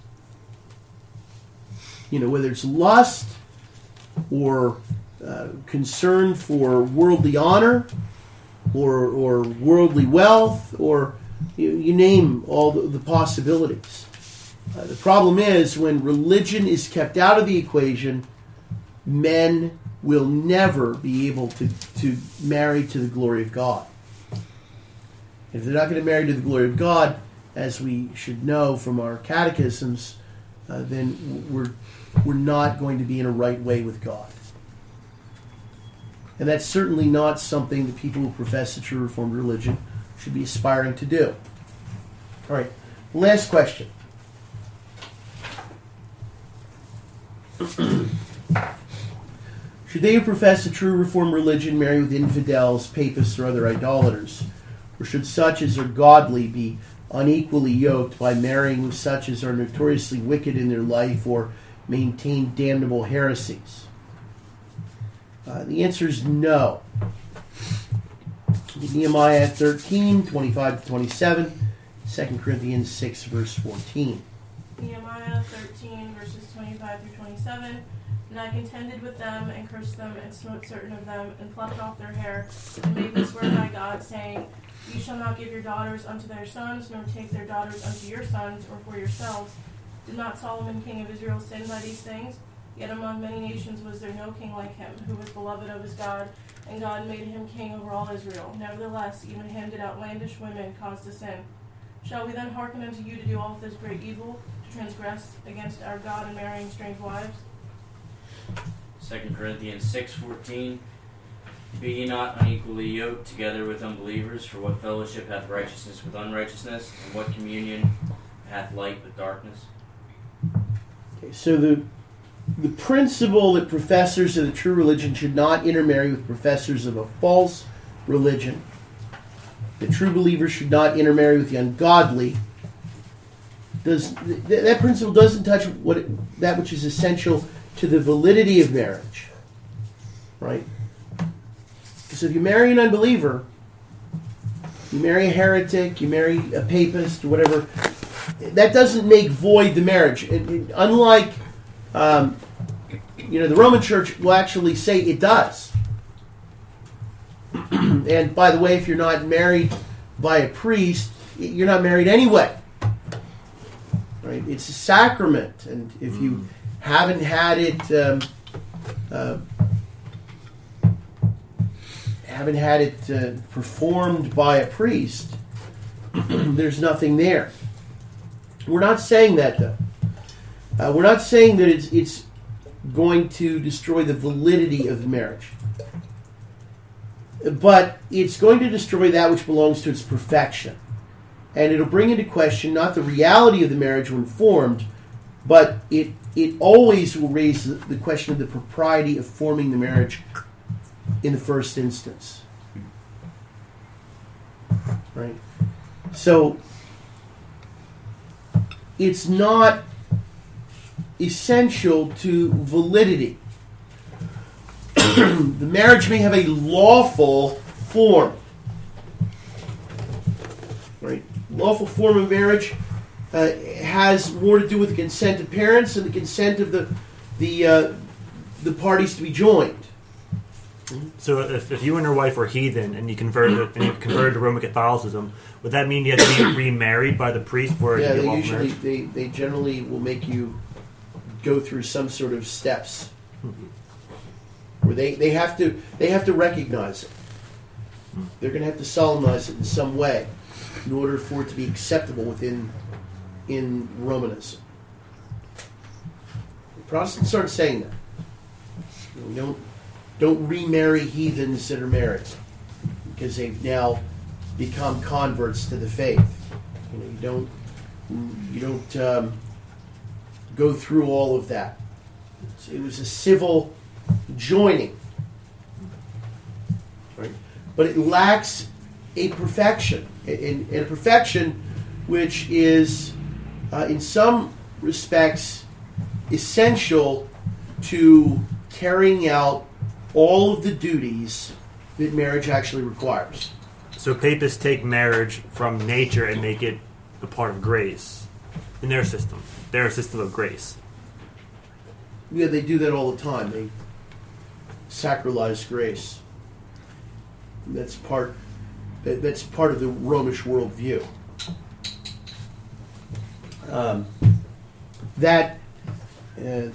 You know, whether it's lust or uh, concern for worldly honor or or worldly wealth, or you, you name all the, the possibilities. Uh, the problem is when religion is kept out of the equation, men will never be able to, to marry to the glory of God. If they're not going to marry to the glory of God, as we should know from our catechisms, uh, then we're we're not going to be in a right way with God. And that's certainly not something that people who profess the true Reformed religion should be aspiring to do. All right, last question. Should they who profess the true Reformed religion marry with infidels, papists, or other idolaters? Or should such as are godly be unequally yoked by marrying with such as are notoriously wicked in their life or maintain damnable heresies? Uh, the answer is no. Nehemiah thirteen, twenty-five to twenty-seven, Second Corinthians six, verse fourteen. Nehemiah thirteen, verses twenty-five through twenty-seven. And I contended with them, and cursed them, and smote certain of them, and plucked off their hair, and made them swear by God, saying, You shall not give your daughters unto their sons, nor take their daughters unto your sons, or for yourselves. Did not Solomon king of Israel sin by these things? Yet among many nations was there no king like him, who was beloved of his God, and God made him king over all Israel. Nevertheless, even him did outlandish women cause to sin. Shall we then hearken unto you to do all this great evil, to transgress against our God in marrying strange wives? Second Corinthians six fourteen. Be ye not unequally yoked together with unbelievers, for what fellowship hath righteousness with unrighteousness, and what communion hath light with darkness? Okay, so the the principle that professors of the true religion should not intermarry with professors of a false religion, the true believers should not intermarry with the ungodly, does th- that principle doesn't touch what it, that which is essential to the validity of marriage, right? So if you marry an unbeliever, you marry a heretic, you marry a papist, or whatever, that doesn't make void the marriage. It, it, unlike, um, you know, the Roman Church will actually say it does. And by the way, if you're not married by a priest, you're not married anyway. Right? It's a sacrament, and if you haven't had it, um, uh, haven't had it uh, performed by a priest, there's nothing there. We're not saying that, though. Uh, we're not saying that it's it's going to destroy the validity of the marriage, but it's going to destroy that which belongs to its perfection, and it'll bring into question not the reality of the marriage when formed, but it it always will raise the, the question of the propriety of forming the marriage in the first instance. Right? So it's not essential to validity. The marriage may have a lawful form. Right? Lawful form of marriage uh, has more to do with the consent of parents and the consent of the the uh, the parties to be joined. So if, if you and your wife were heathen and you converted and you converted to Roman Catholicism, would that mean you had to be remarried by the priest for Yeah, to get they lawful usually marriage? they, they generally will make you go through some sort of steps where they, they have to they have to recognize it. They're going to have to solemnize it in some way in order for it to be acceptable within in Romanism. The Protestants aren't saying that. We don't don't remarry heathens that are married because they've now become converts to the faith. You know, you don't you don't um, go through all of that. It was a civil joining, right? But it lacks a perfection, and a perfection which is, uh, in some respects, essential to carrying out all of the duties that marriage actually requires. So papists take marriage from nature and make it a part of grace in their system, their system of grace. Yeah, they do that all the time. They sacralize grace. That's part. That, that's part of the Romish worldview. Um, that. Uh,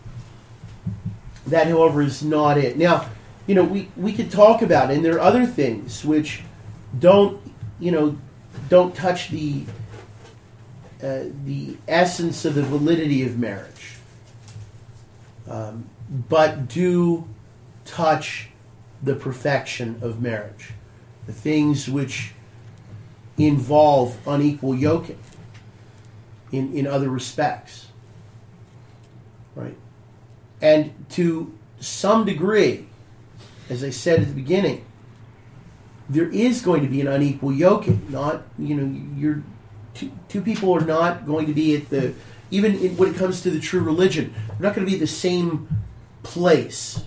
That, however, is not it. Now, you know, we, we could talk about it, and there are other things which don't, you know, don't touch the uh, the essence of the validity of marriage, um, but do touch the perfection of marriage. The things which involve unequal yoking in, in other respects, right? And to some degree, as I said at the beginning, there is going to be an unequal yoking. Not, you know, you're two, two people are not going to be at the, even in, when it comes to the true religion, they're not going to be at the same place.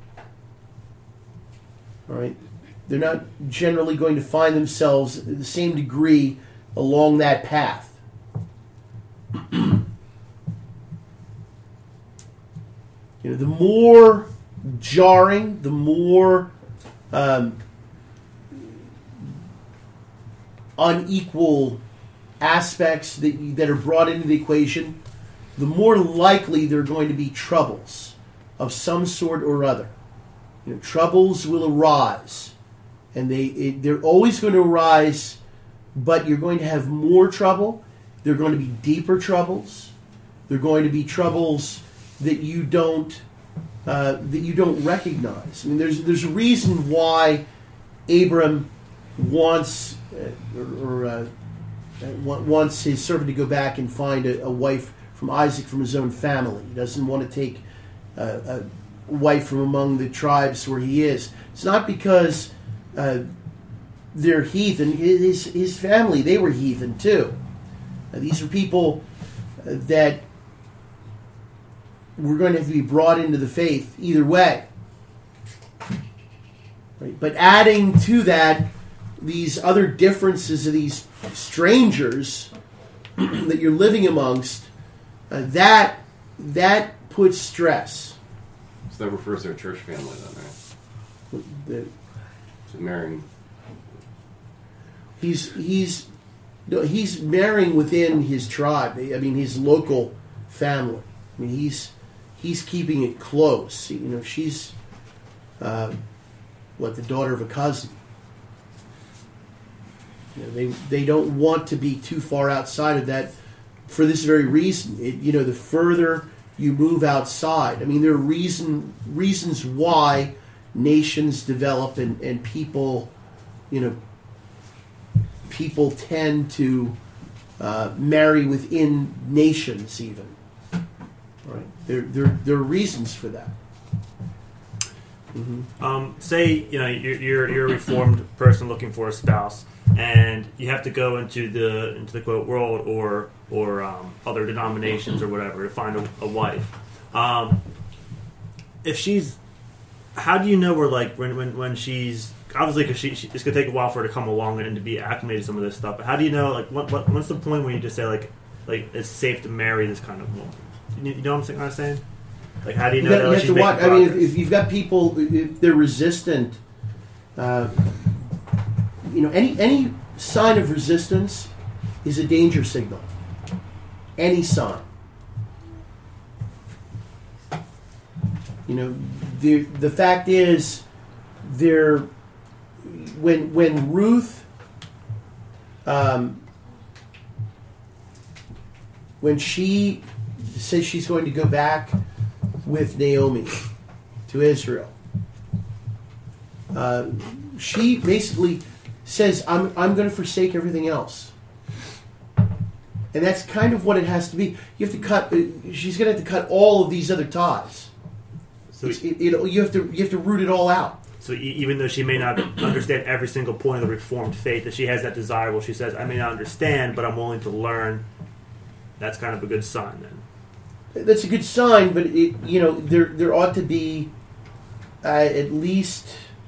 All right, they're not generally going to find themselves at the same degree along that path. You know, the more jarring, the more um, unequal aspects that that are brought into the equation, the more likely there are going to be troubles of some sort or other. You know, troubles will arise, and they it, they're always going to arise, but you're going to have more trouble. They're going to be deeper troubles. They're going to be troubles that you don't uh, that you don't recognize. I mean, there's there's a reason why Abram wants uh, or, or uh, wants his servant to go back and find a, a wife from Isaac from his own family. He doesn't want to take uh, a wife from among the tribes where he is. It's not because uh, they're heathen. His his family, they were heathen too. Uh, these are people uh, that we're going to have to be brought into the faith either way. Right? But adding to that these other differences of these strangers that you're living amongst, uh, that that puts stress. So that refers to a church family then, right? The, So marrying. he's he's no, he's marrying within his tribe. I mean, his local family. I mean, he's he's keeping it close. You know, she's uh, what the daughter of a cousin. You know, they they don't want to be too far outside of that for this very reason. It, you know, the further you move outside, I mean, there are reason reasons why nations develop and, and people, you know, people tend to uh, marry within nations even. Right? There, there, there are reasons for that. Mm-hmm. Um, say you know you're, you're you're a reformed person looking for a spouse, and you have to go into the into the quote world or or um, other denominations or whatever to find a, a wife. Um, if she's, how do you know where like when when when she's obviously, because she, she, it's gonna take a while for her to come along and, and to be acclimated to some of this stuff. But how do you know? Like, what, what what's the point when you just say like, like it's safe to marry this kind of woman? You, you know what I'm saying? What I'm saying? Like, how do you know You, that got, you like, have she's to making watch. I mean, if, progress? if you've got people, if they're resistant, uh, you know, any any sign of resistance is a danger signal. Any sign. You know, the the fact is, there when when Ruth, um, when she says she's going to go back with Naomi to Israel, uh, she basically says, "I'm I'm going to forsake everything else." And that's kind of what it has to be. You have to cut. She's going to have to cut all of these other ties. So It's, it, it, you have to you have to root it all out. So e- even though she may not understand every single point of the Reformed faith, that she has that desire. Well, she says, "I may not understand, but I'm willing to learn." That's kind of a good sign, then. That's a good sign, but it, you know there there ought to be uh, at least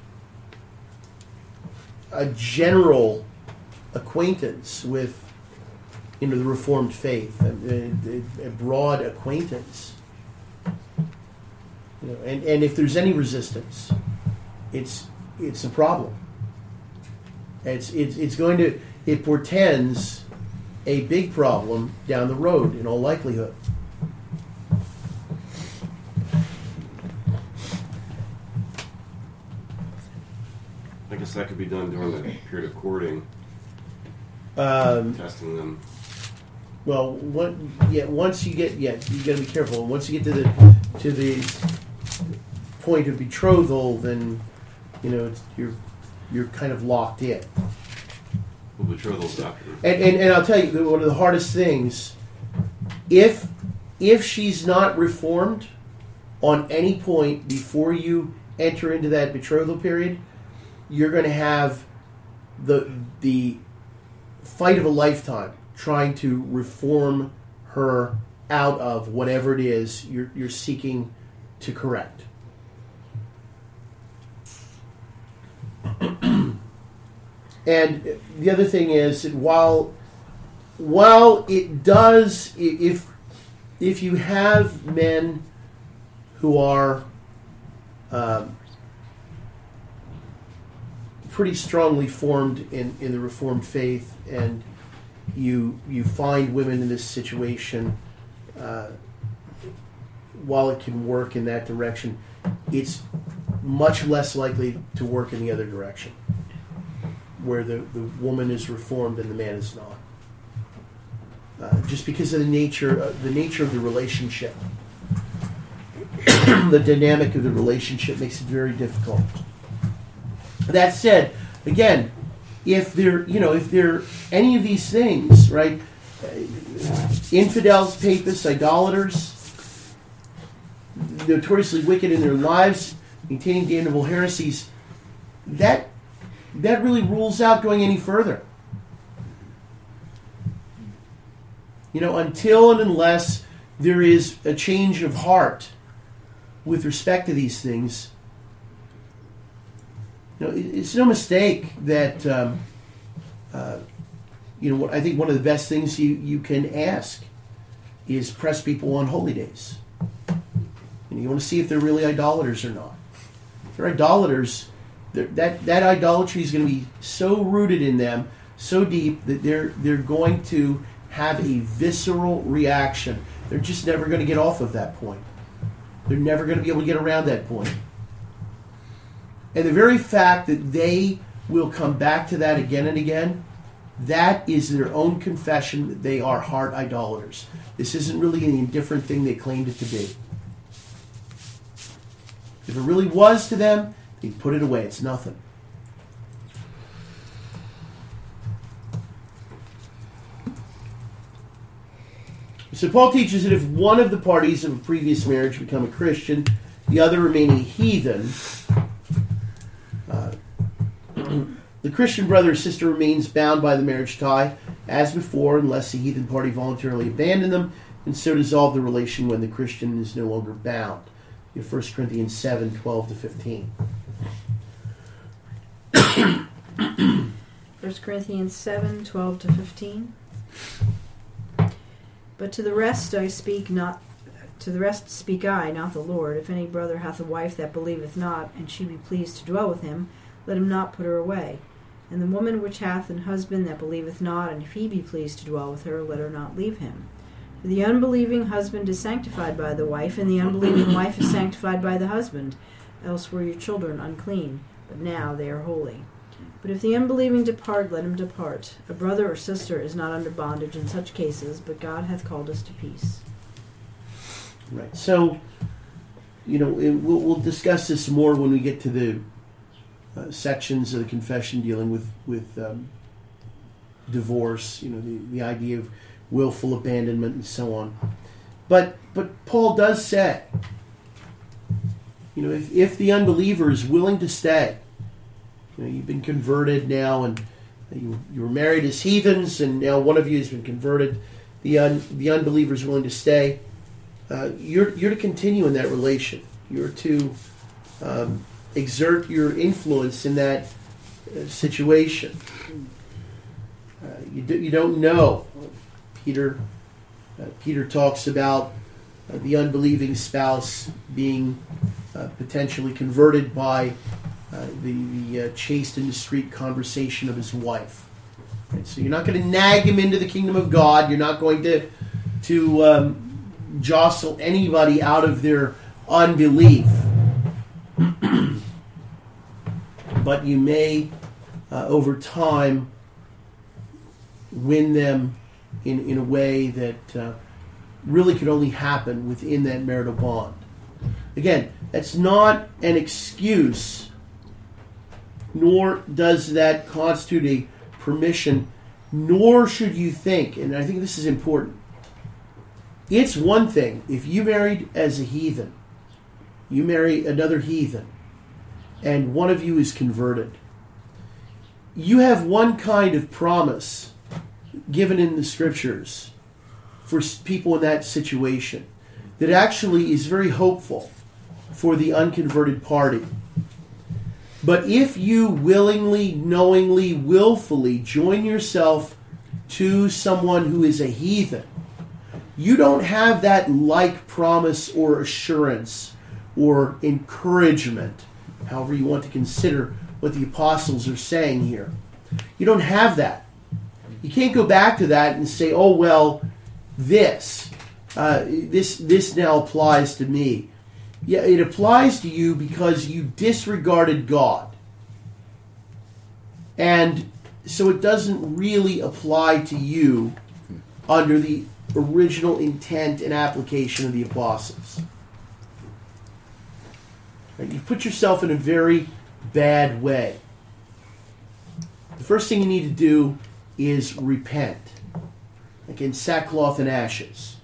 a general acquaintance with you know the Reformed faith, a, a, a broad acquaintance. You know, and, and if there's any resistance, it's it's a problem. It's it's it's going to it portends a big problem down the road in all likelihood. I guess that could be done during the period of courting, Um, testing them. well, one, yeah. Once you get yeah, you got to be careful. Once you get to the to the point of betrothal, then you know it's, you're you're kind of locked in. Well, betrothal's after. And, and and I'll tell you that one of the hardest things, if if she's not reformed on any point before you enter into that betrothal period, you're going to have the the fight of a lifetime trying to reform her out of whatever it is you're you're seeking to correct. And the other thing is that while while it does, if if you have men who are um, pretty strongly formed in, in the Reformed faith, and you you find women in this situation, uh, while it can work in that direction, it's much less likely to work in the other direction, where the, the woman is reformed and the man is not. Uh, just because of the nature, uh, the nature of the relationship, the dynamic of the relationship makes it very difficult. That said, again, if there, you know, if there any of these things, right? Uh, infidels, papists, idolaters, notoriously wicked in their lives, maintaining damnable heresies, that that really rules out going any further. You know, until and unless there is a change of heart with respect to these things, you know, it's no mistake that, um, uh, you know, I think one of the best things you, you can ask is press people on holy days. And you want to see if they're really idolaters or not. If they're idolaters, they're, that, that idolatry is going to be so rooted in them, so deep, that they're they're going to have a visceral reaction. They're just never going to get off of that point. They're never going to be able to get around that point. And the very fact that they will come back to that again and again, that is their own confession that they are heart idolaters. This isn't really an indifferent thing they claimed it to be. If it really was to them, they'd put it away. It's nothing. So Paul teaches that if one of the parties of a previous marriage become a Christian, the other remain a heathen, uh, the Christian brother or sister remains bound by the marriage tie as before, unless the heathen party voluntarily abandon them and so dissolve the relation when the Christian is no longer bound. You have First Corinthians seven, twelve to fifteen. First Corinthians seven, twelve to fifteen. But to the rest I speak not to the rest speak I, not the Lord. If any brother hath a wife that believeth not, and she be pleased to dwell with him, let him not put her away. And the woman which hath an husband that believeth not, and if he be pleased to dwell with her, let her not leave him. For the unbelieving husband is sanctified by the wife, and the unbelieving wife is sanctified by the husband. Else were your children unclean, but now they are holy. But if the unbelieving depart, let him depart. A brother or sister is not under bondage in such cases, but God hath called us to peace. Right. So, you know, it, we'll, we'll discuss this more when we get to the uh, sections of the confession dealing with with um, divorce. You know, the, the idea of willful abandonment and so on. But but Paul does say, you know, if if the unbeliever is willing to stay, you know, you've been converted now, and you you were married as heathens, and now one of you has been converted. The un, the unbeliever is willing to stay. Uh, you're you're to continue in that relation. You're to um, exert your influence in that uh, situation. Uh, you do, you don't know. Peter uh, Peter talks about uh, the unbelieving spouse being uh, potentially converted by uh, the the uh, chaste and discreet conversation of his wife. Right? So you're not going to nag him into the kingdom of God. You're not going to to um, jostle anybody out of their unbelief. But you may, uh, over time, win them in, in a way that uh, really could only happen within that marital bond. Again, that's not an excuse, nor does that constitute a permission, nor should you think, and I think this is important, it's one thing if you married as a heathen, you marry another heathen, and one of you is converted. You have one kind of promise given in the scriptures for people in that situation that actually is very hopeful for the unconverted party. But if you willingly, knowingly, willfully join yourself to someone who is a heathen, you don't have that like promise or assurance or encouragement, however you want to consider what the apostles are saying here. You don't have that. You can't go back to that and say, oh, well, this, uh, this, this now applies to me. Yeah, it applies to you because you disregarded God. And so it doesn't really apply to you under the original intent and application of the apostles. Right? You put yourself in a very bad way. The first thing you need to do is repent, like in sackcloth and ashes.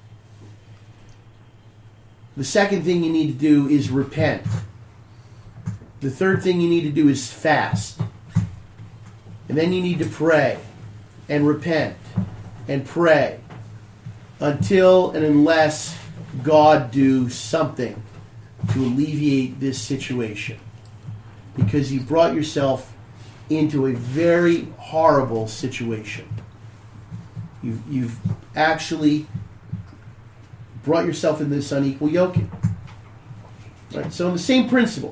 The second thing you need to do is repent. The third thing you need to do is fast. And then you need to pray and repent and pray until and unless God do something to alleviate this situation. Because you brought yourself into a very horrible situation. You've, you've actually brought yourself into this unequal yoking. Right? So, in the same principle,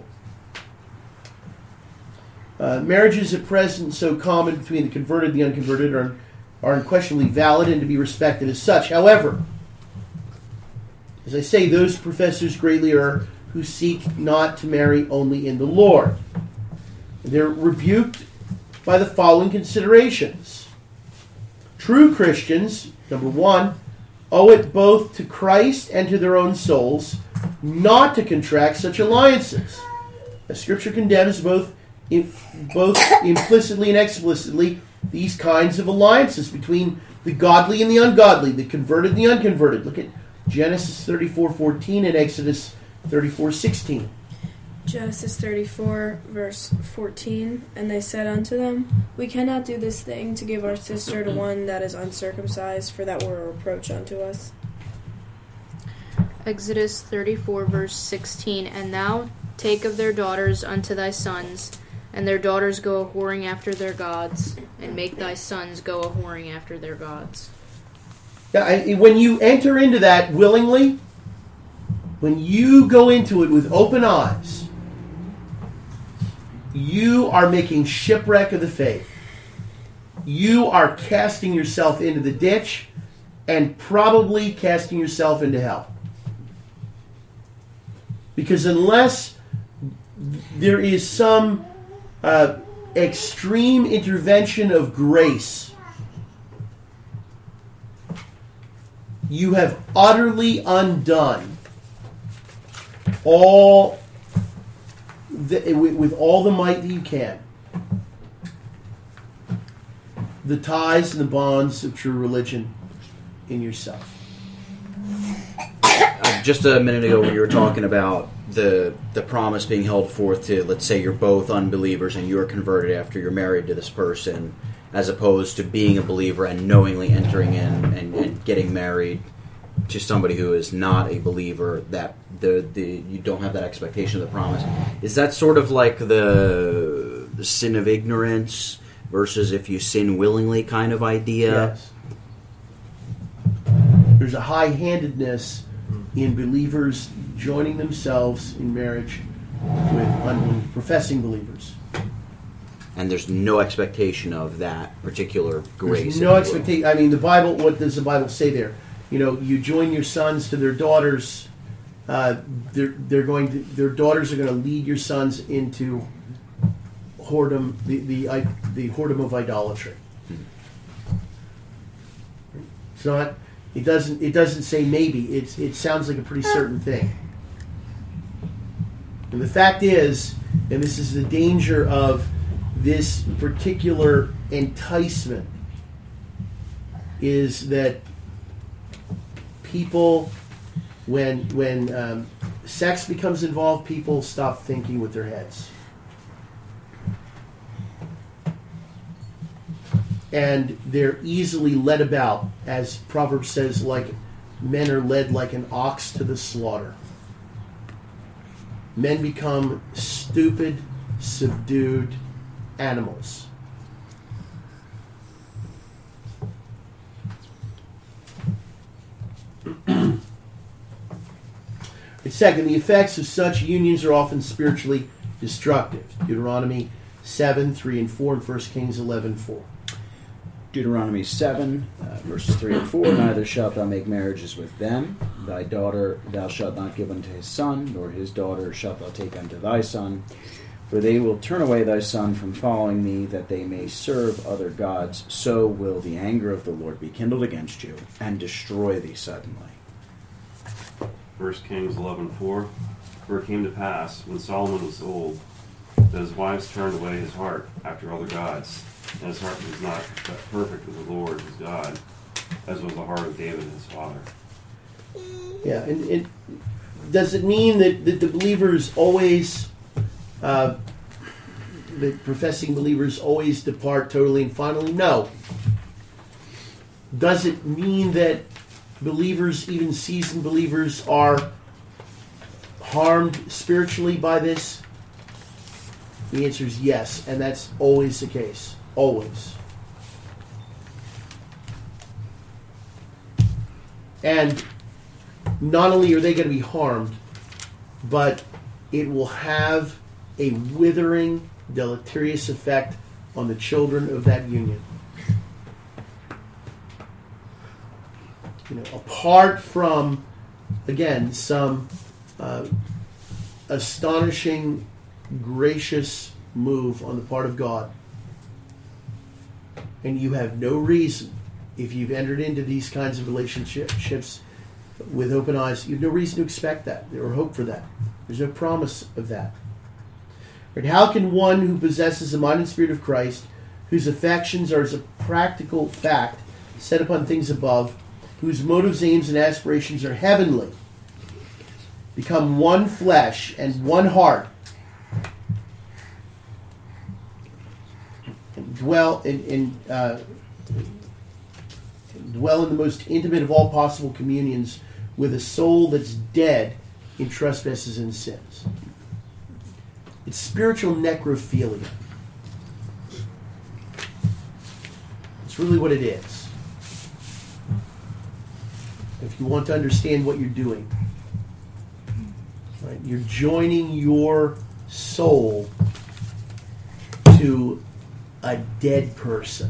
uh, marriages at present so common between the converted and the unconverted are, are unquestionably valid and to be respected as such. However, as I say, those professors greatly are who seek not to marry only in the Lord. They're rebuked by the following considerations. True Christians, number one, owe it both to Christ and to their own souls not to contract such alliances. The Scripture condemns both, both implicitly and explicitly these kinds of alliances between the godly and the ungodly, the converted and the unconverted. Look at Genesis thirty-four fourteen and Exodus thirty-four sixteen. Genesis thirty-four, verse fourteen, and they said unto them, We cannot do this thing to give our sister to one that is uncircumcised, for that were a reproach unto us. Exodus thirty-four, verse sixteen, And thou take of their daughters unto thy sons, and their daughters go a whoring after their gods, and make thy sons go a whoring after their gods. Yeah, I, when you enter into that willingly, when you go into it with open eyes, you are making shipwreck of the faith. You are casting yourself into the ditch and probably casting yourself into hell. Because unless there is some uh, extreme intervention of grace, you have utterly undone all the, with, with all the might that you can, the ties and the bonds of true religion in yourself. Uh, just a minute ago when you were talking about the the promise being held forth to, let's say you're both unbelievers and you're converted after you're married to this person, as opposed to being a believer and knowingly entering in and, and getting married to somebody who is not a believer, that the, the you don't have that expectation of the promise. Is that sort of like the, the sin of ignorance versus if you sin willingly kind of idea? Yes. There's a high-handedness in believers joining themselves in marriage with unbelievers, professing believers. And there's no expectation of that particular grace. There's no expectation. I mean, the Bible, what does the Bible say there? You know, you join your sons to their daughters. Uh, they're they're going to their daughters are going to lead your sons into whoredom, the the the whoredom of idolatry. It's not. It doesn't. It doesn't say maybe. It's. It sounds like a pretty certain thing. And the fact is, and this is the danger of this particular enticement, is that people, when when um, sex becomes involved, people stop thinking with their heads. And they're easily led about, as Proverbs says, like men are led like an ox to the slaughter. Men become stupid, subdued animals. Second, the effects of such unions are often spiritually destructive. Deuteronomy seven, three and four, and First Kings eleven, four. Deuteronomy seven, uh, verses three and four, neither shalt thou make marriages with them. Thy daughter thou shalt not give unto his son, nor his daughter shalt thou take unto thy son. For they will turn away thy son from following me, that they may serve other gods. So will the anger of the Lord be kindled against you, and destroy thee suddenly. First Kings eleven four. For it came to pass, when Solomon was old, that his wives turned away his heart after other gods, and his heart was not perfect with the Lord his God, as was the heart of David his father. Yeah, and it does it mean that, that the believers always, uh, the professing believers always depart totally and finally? No. Does it mean that believers, even seasoned believers, are harmed spiritually by this? The answer is yes, and that's always the case. Always. And not only are they going to be harmed, but it will have a withering, deleterious effect on the children of that union. You know, apart from, again, some uh, astonishing, gracious move on the part of God, and you have no reason, if you've entered into these kinds of relationships with open eyes, you have no reason to expect that or hope for that. There's no promise of that. But how can one who possesses the mind and spirit of Christ, whose affections are as a practical fact set upon things above, whose motives, aims, and aspirations are heavenly, become one flesh and one heart, and dwell in, in uh, dwell in the most intimate of all possible communions with a soul that's dead in trespasses and sins? It's spiritual necrophilia. It's really what it is. If you want to understand what you're doing, right, you're joining your soul to a dead person.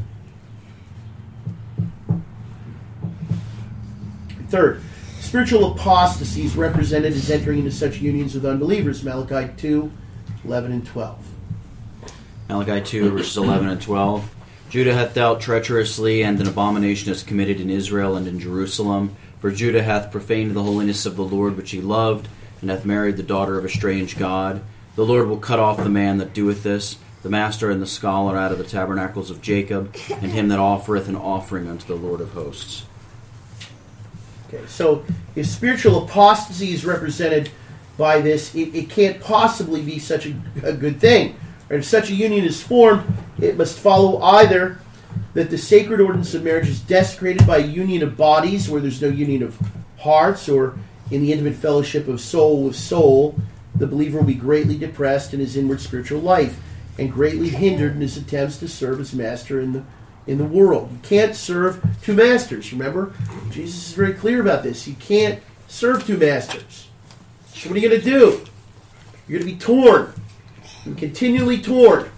Third, spiritual apostasy is represented as entering into such unions with unbelievers. Malachi two, eleven and twelve. Malachi two, verses eleven and twelve. Judah hath dealt treacherously, and an abomination is committed in Israel and in Jerusalem. For Judah hath profaned the holiness of the Lord which he loved, and hath married the daughter of a strange god. The Lord will cut off the man that doeth this, the master and the scholar out of the tabernacles of Jacob, and him that offereth an offering unto the Lord of hosts. Okay, so if spiritual apostasy is represented by this, it, it can't possibly be such a, a good thing. Or if such a union is formed, it must follow either that the sacred ordinance of marriage is desecrated by a union of bodies where there's no union of hearts, or in the intimate fellowship of soul with soul, the believer will be greatly depressed in his inward spiritual life and greatly hindered in his attempts to serve his master in the in the world. You can't serve two masters. Remember, Jesus is very clear about this. You can't serve two masters. So what are you going to do? You're going to be torn. You're continually torn.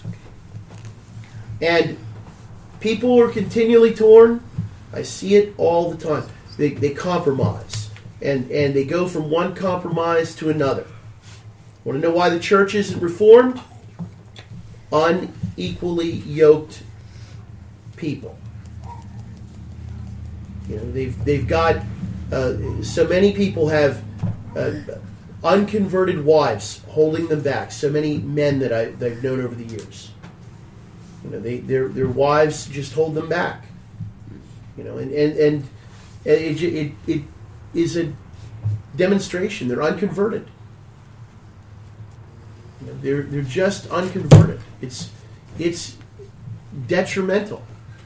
And people who are continually torn, I see it all the time. They, they compromise. And, and they go from one compromise to another. Want to know why the church isn't reformed? Unequally yoked people. You know, they've they've got uh, so many people have uh, unconverted wives holding them back. So many men that, I, that I've known over the years. You know, they their their wives just hold them back. You know, and and, and it, it it is a demonstration. They're unconverted. You know, they're they're just unconverted. It's it's detrimental.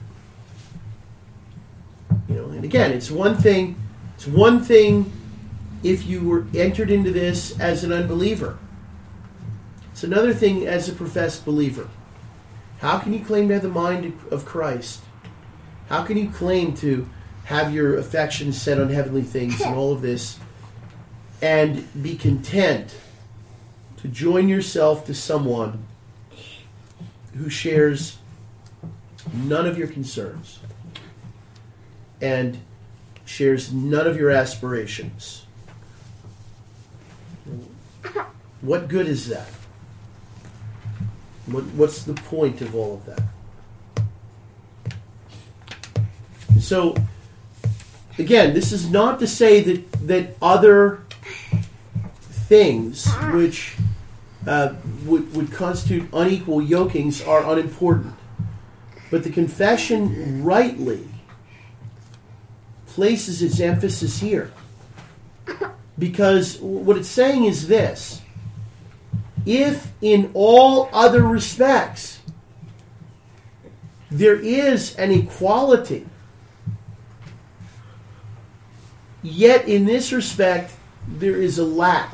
You know, and again, it's one thing. It's one thing if you were entered into this as an unbeliever. It's another thing as a professed believer. How can you claim to have the mind of Christ? How can you claim to have your affections set on heavenly things and all of this, and be content to join yourself to someone who shares none of your concerns and shares none of your aspirations? What good is that? What, what's the point of all of that? So, again, this is not to say that, that other things which uh, would, would constitute unequal yokings are unimportant. But the confession rightly places its emphasis here. Because what it's saying is this: if in all other respects there is an equality, yet in this respect there is a lack,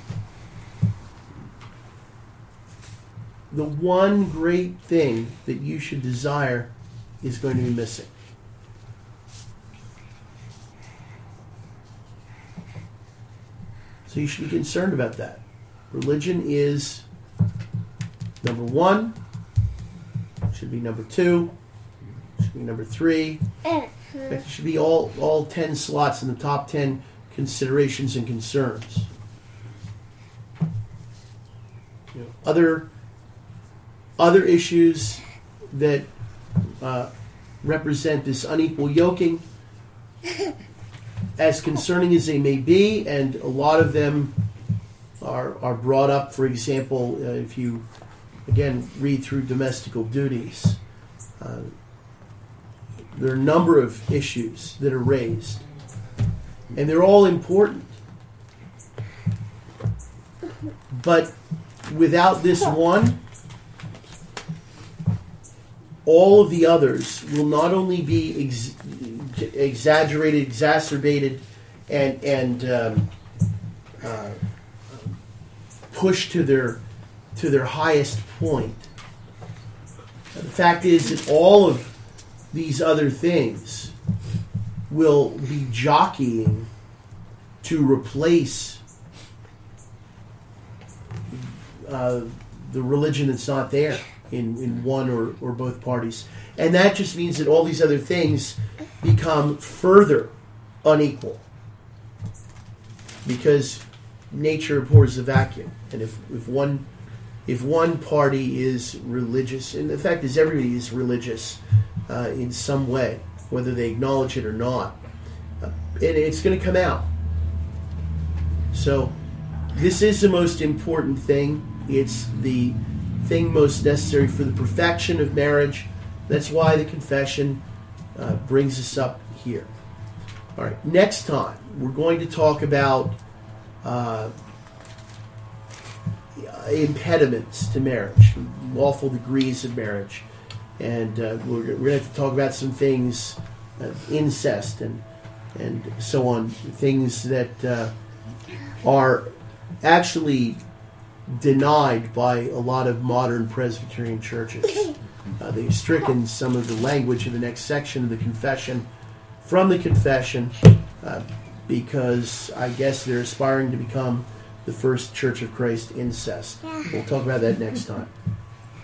the one great thing that you should desire is going to be missing. So you should be concerned about that. Religion is number one, should be number two, should be number three. In fact, it should be all, all ten slots in the top ten considerations and concerns. You know, other other issues that uh, represent this unequal yoking, as concerning as they may be, and a lot of them are are brought up. For example, uh, if you again read through domestical duties, uh, there are a number of issues that are raised, and they're all important. But without this one, all of the others will not only be ex- exaggerated, exacerbated, and and um, uh, pushed to their to their highest point. The fact is that all of these other things will be jockeying to replace uh, the religion that's not there in, in one or, or both parties. And that just means that all these other things become further unequal, because nature abhors a vacuum. And if, if one if one party is religious, and the fact is everybody is religious uh, in some way, whether they acknowledge it or not, uh, and it's going to come out. So this is the most important thing. It's the thing most necessary for the perfection of marriage. That's why the confession uh, brings us up here. All right, next time we're going to talk about uh, impediments to marriage, lawful degrees of marriage, and uh, we're, we're going to have to talk about some things, uh, incest and and so on, things that uh, are actually denied by a lot of modern Presbyterian churches. Uh, they've stricken some of the language in the next section of the confession from the confession uh, because I guess they're aspiring to become the First Church of Christ incest. We'll talk about that next time.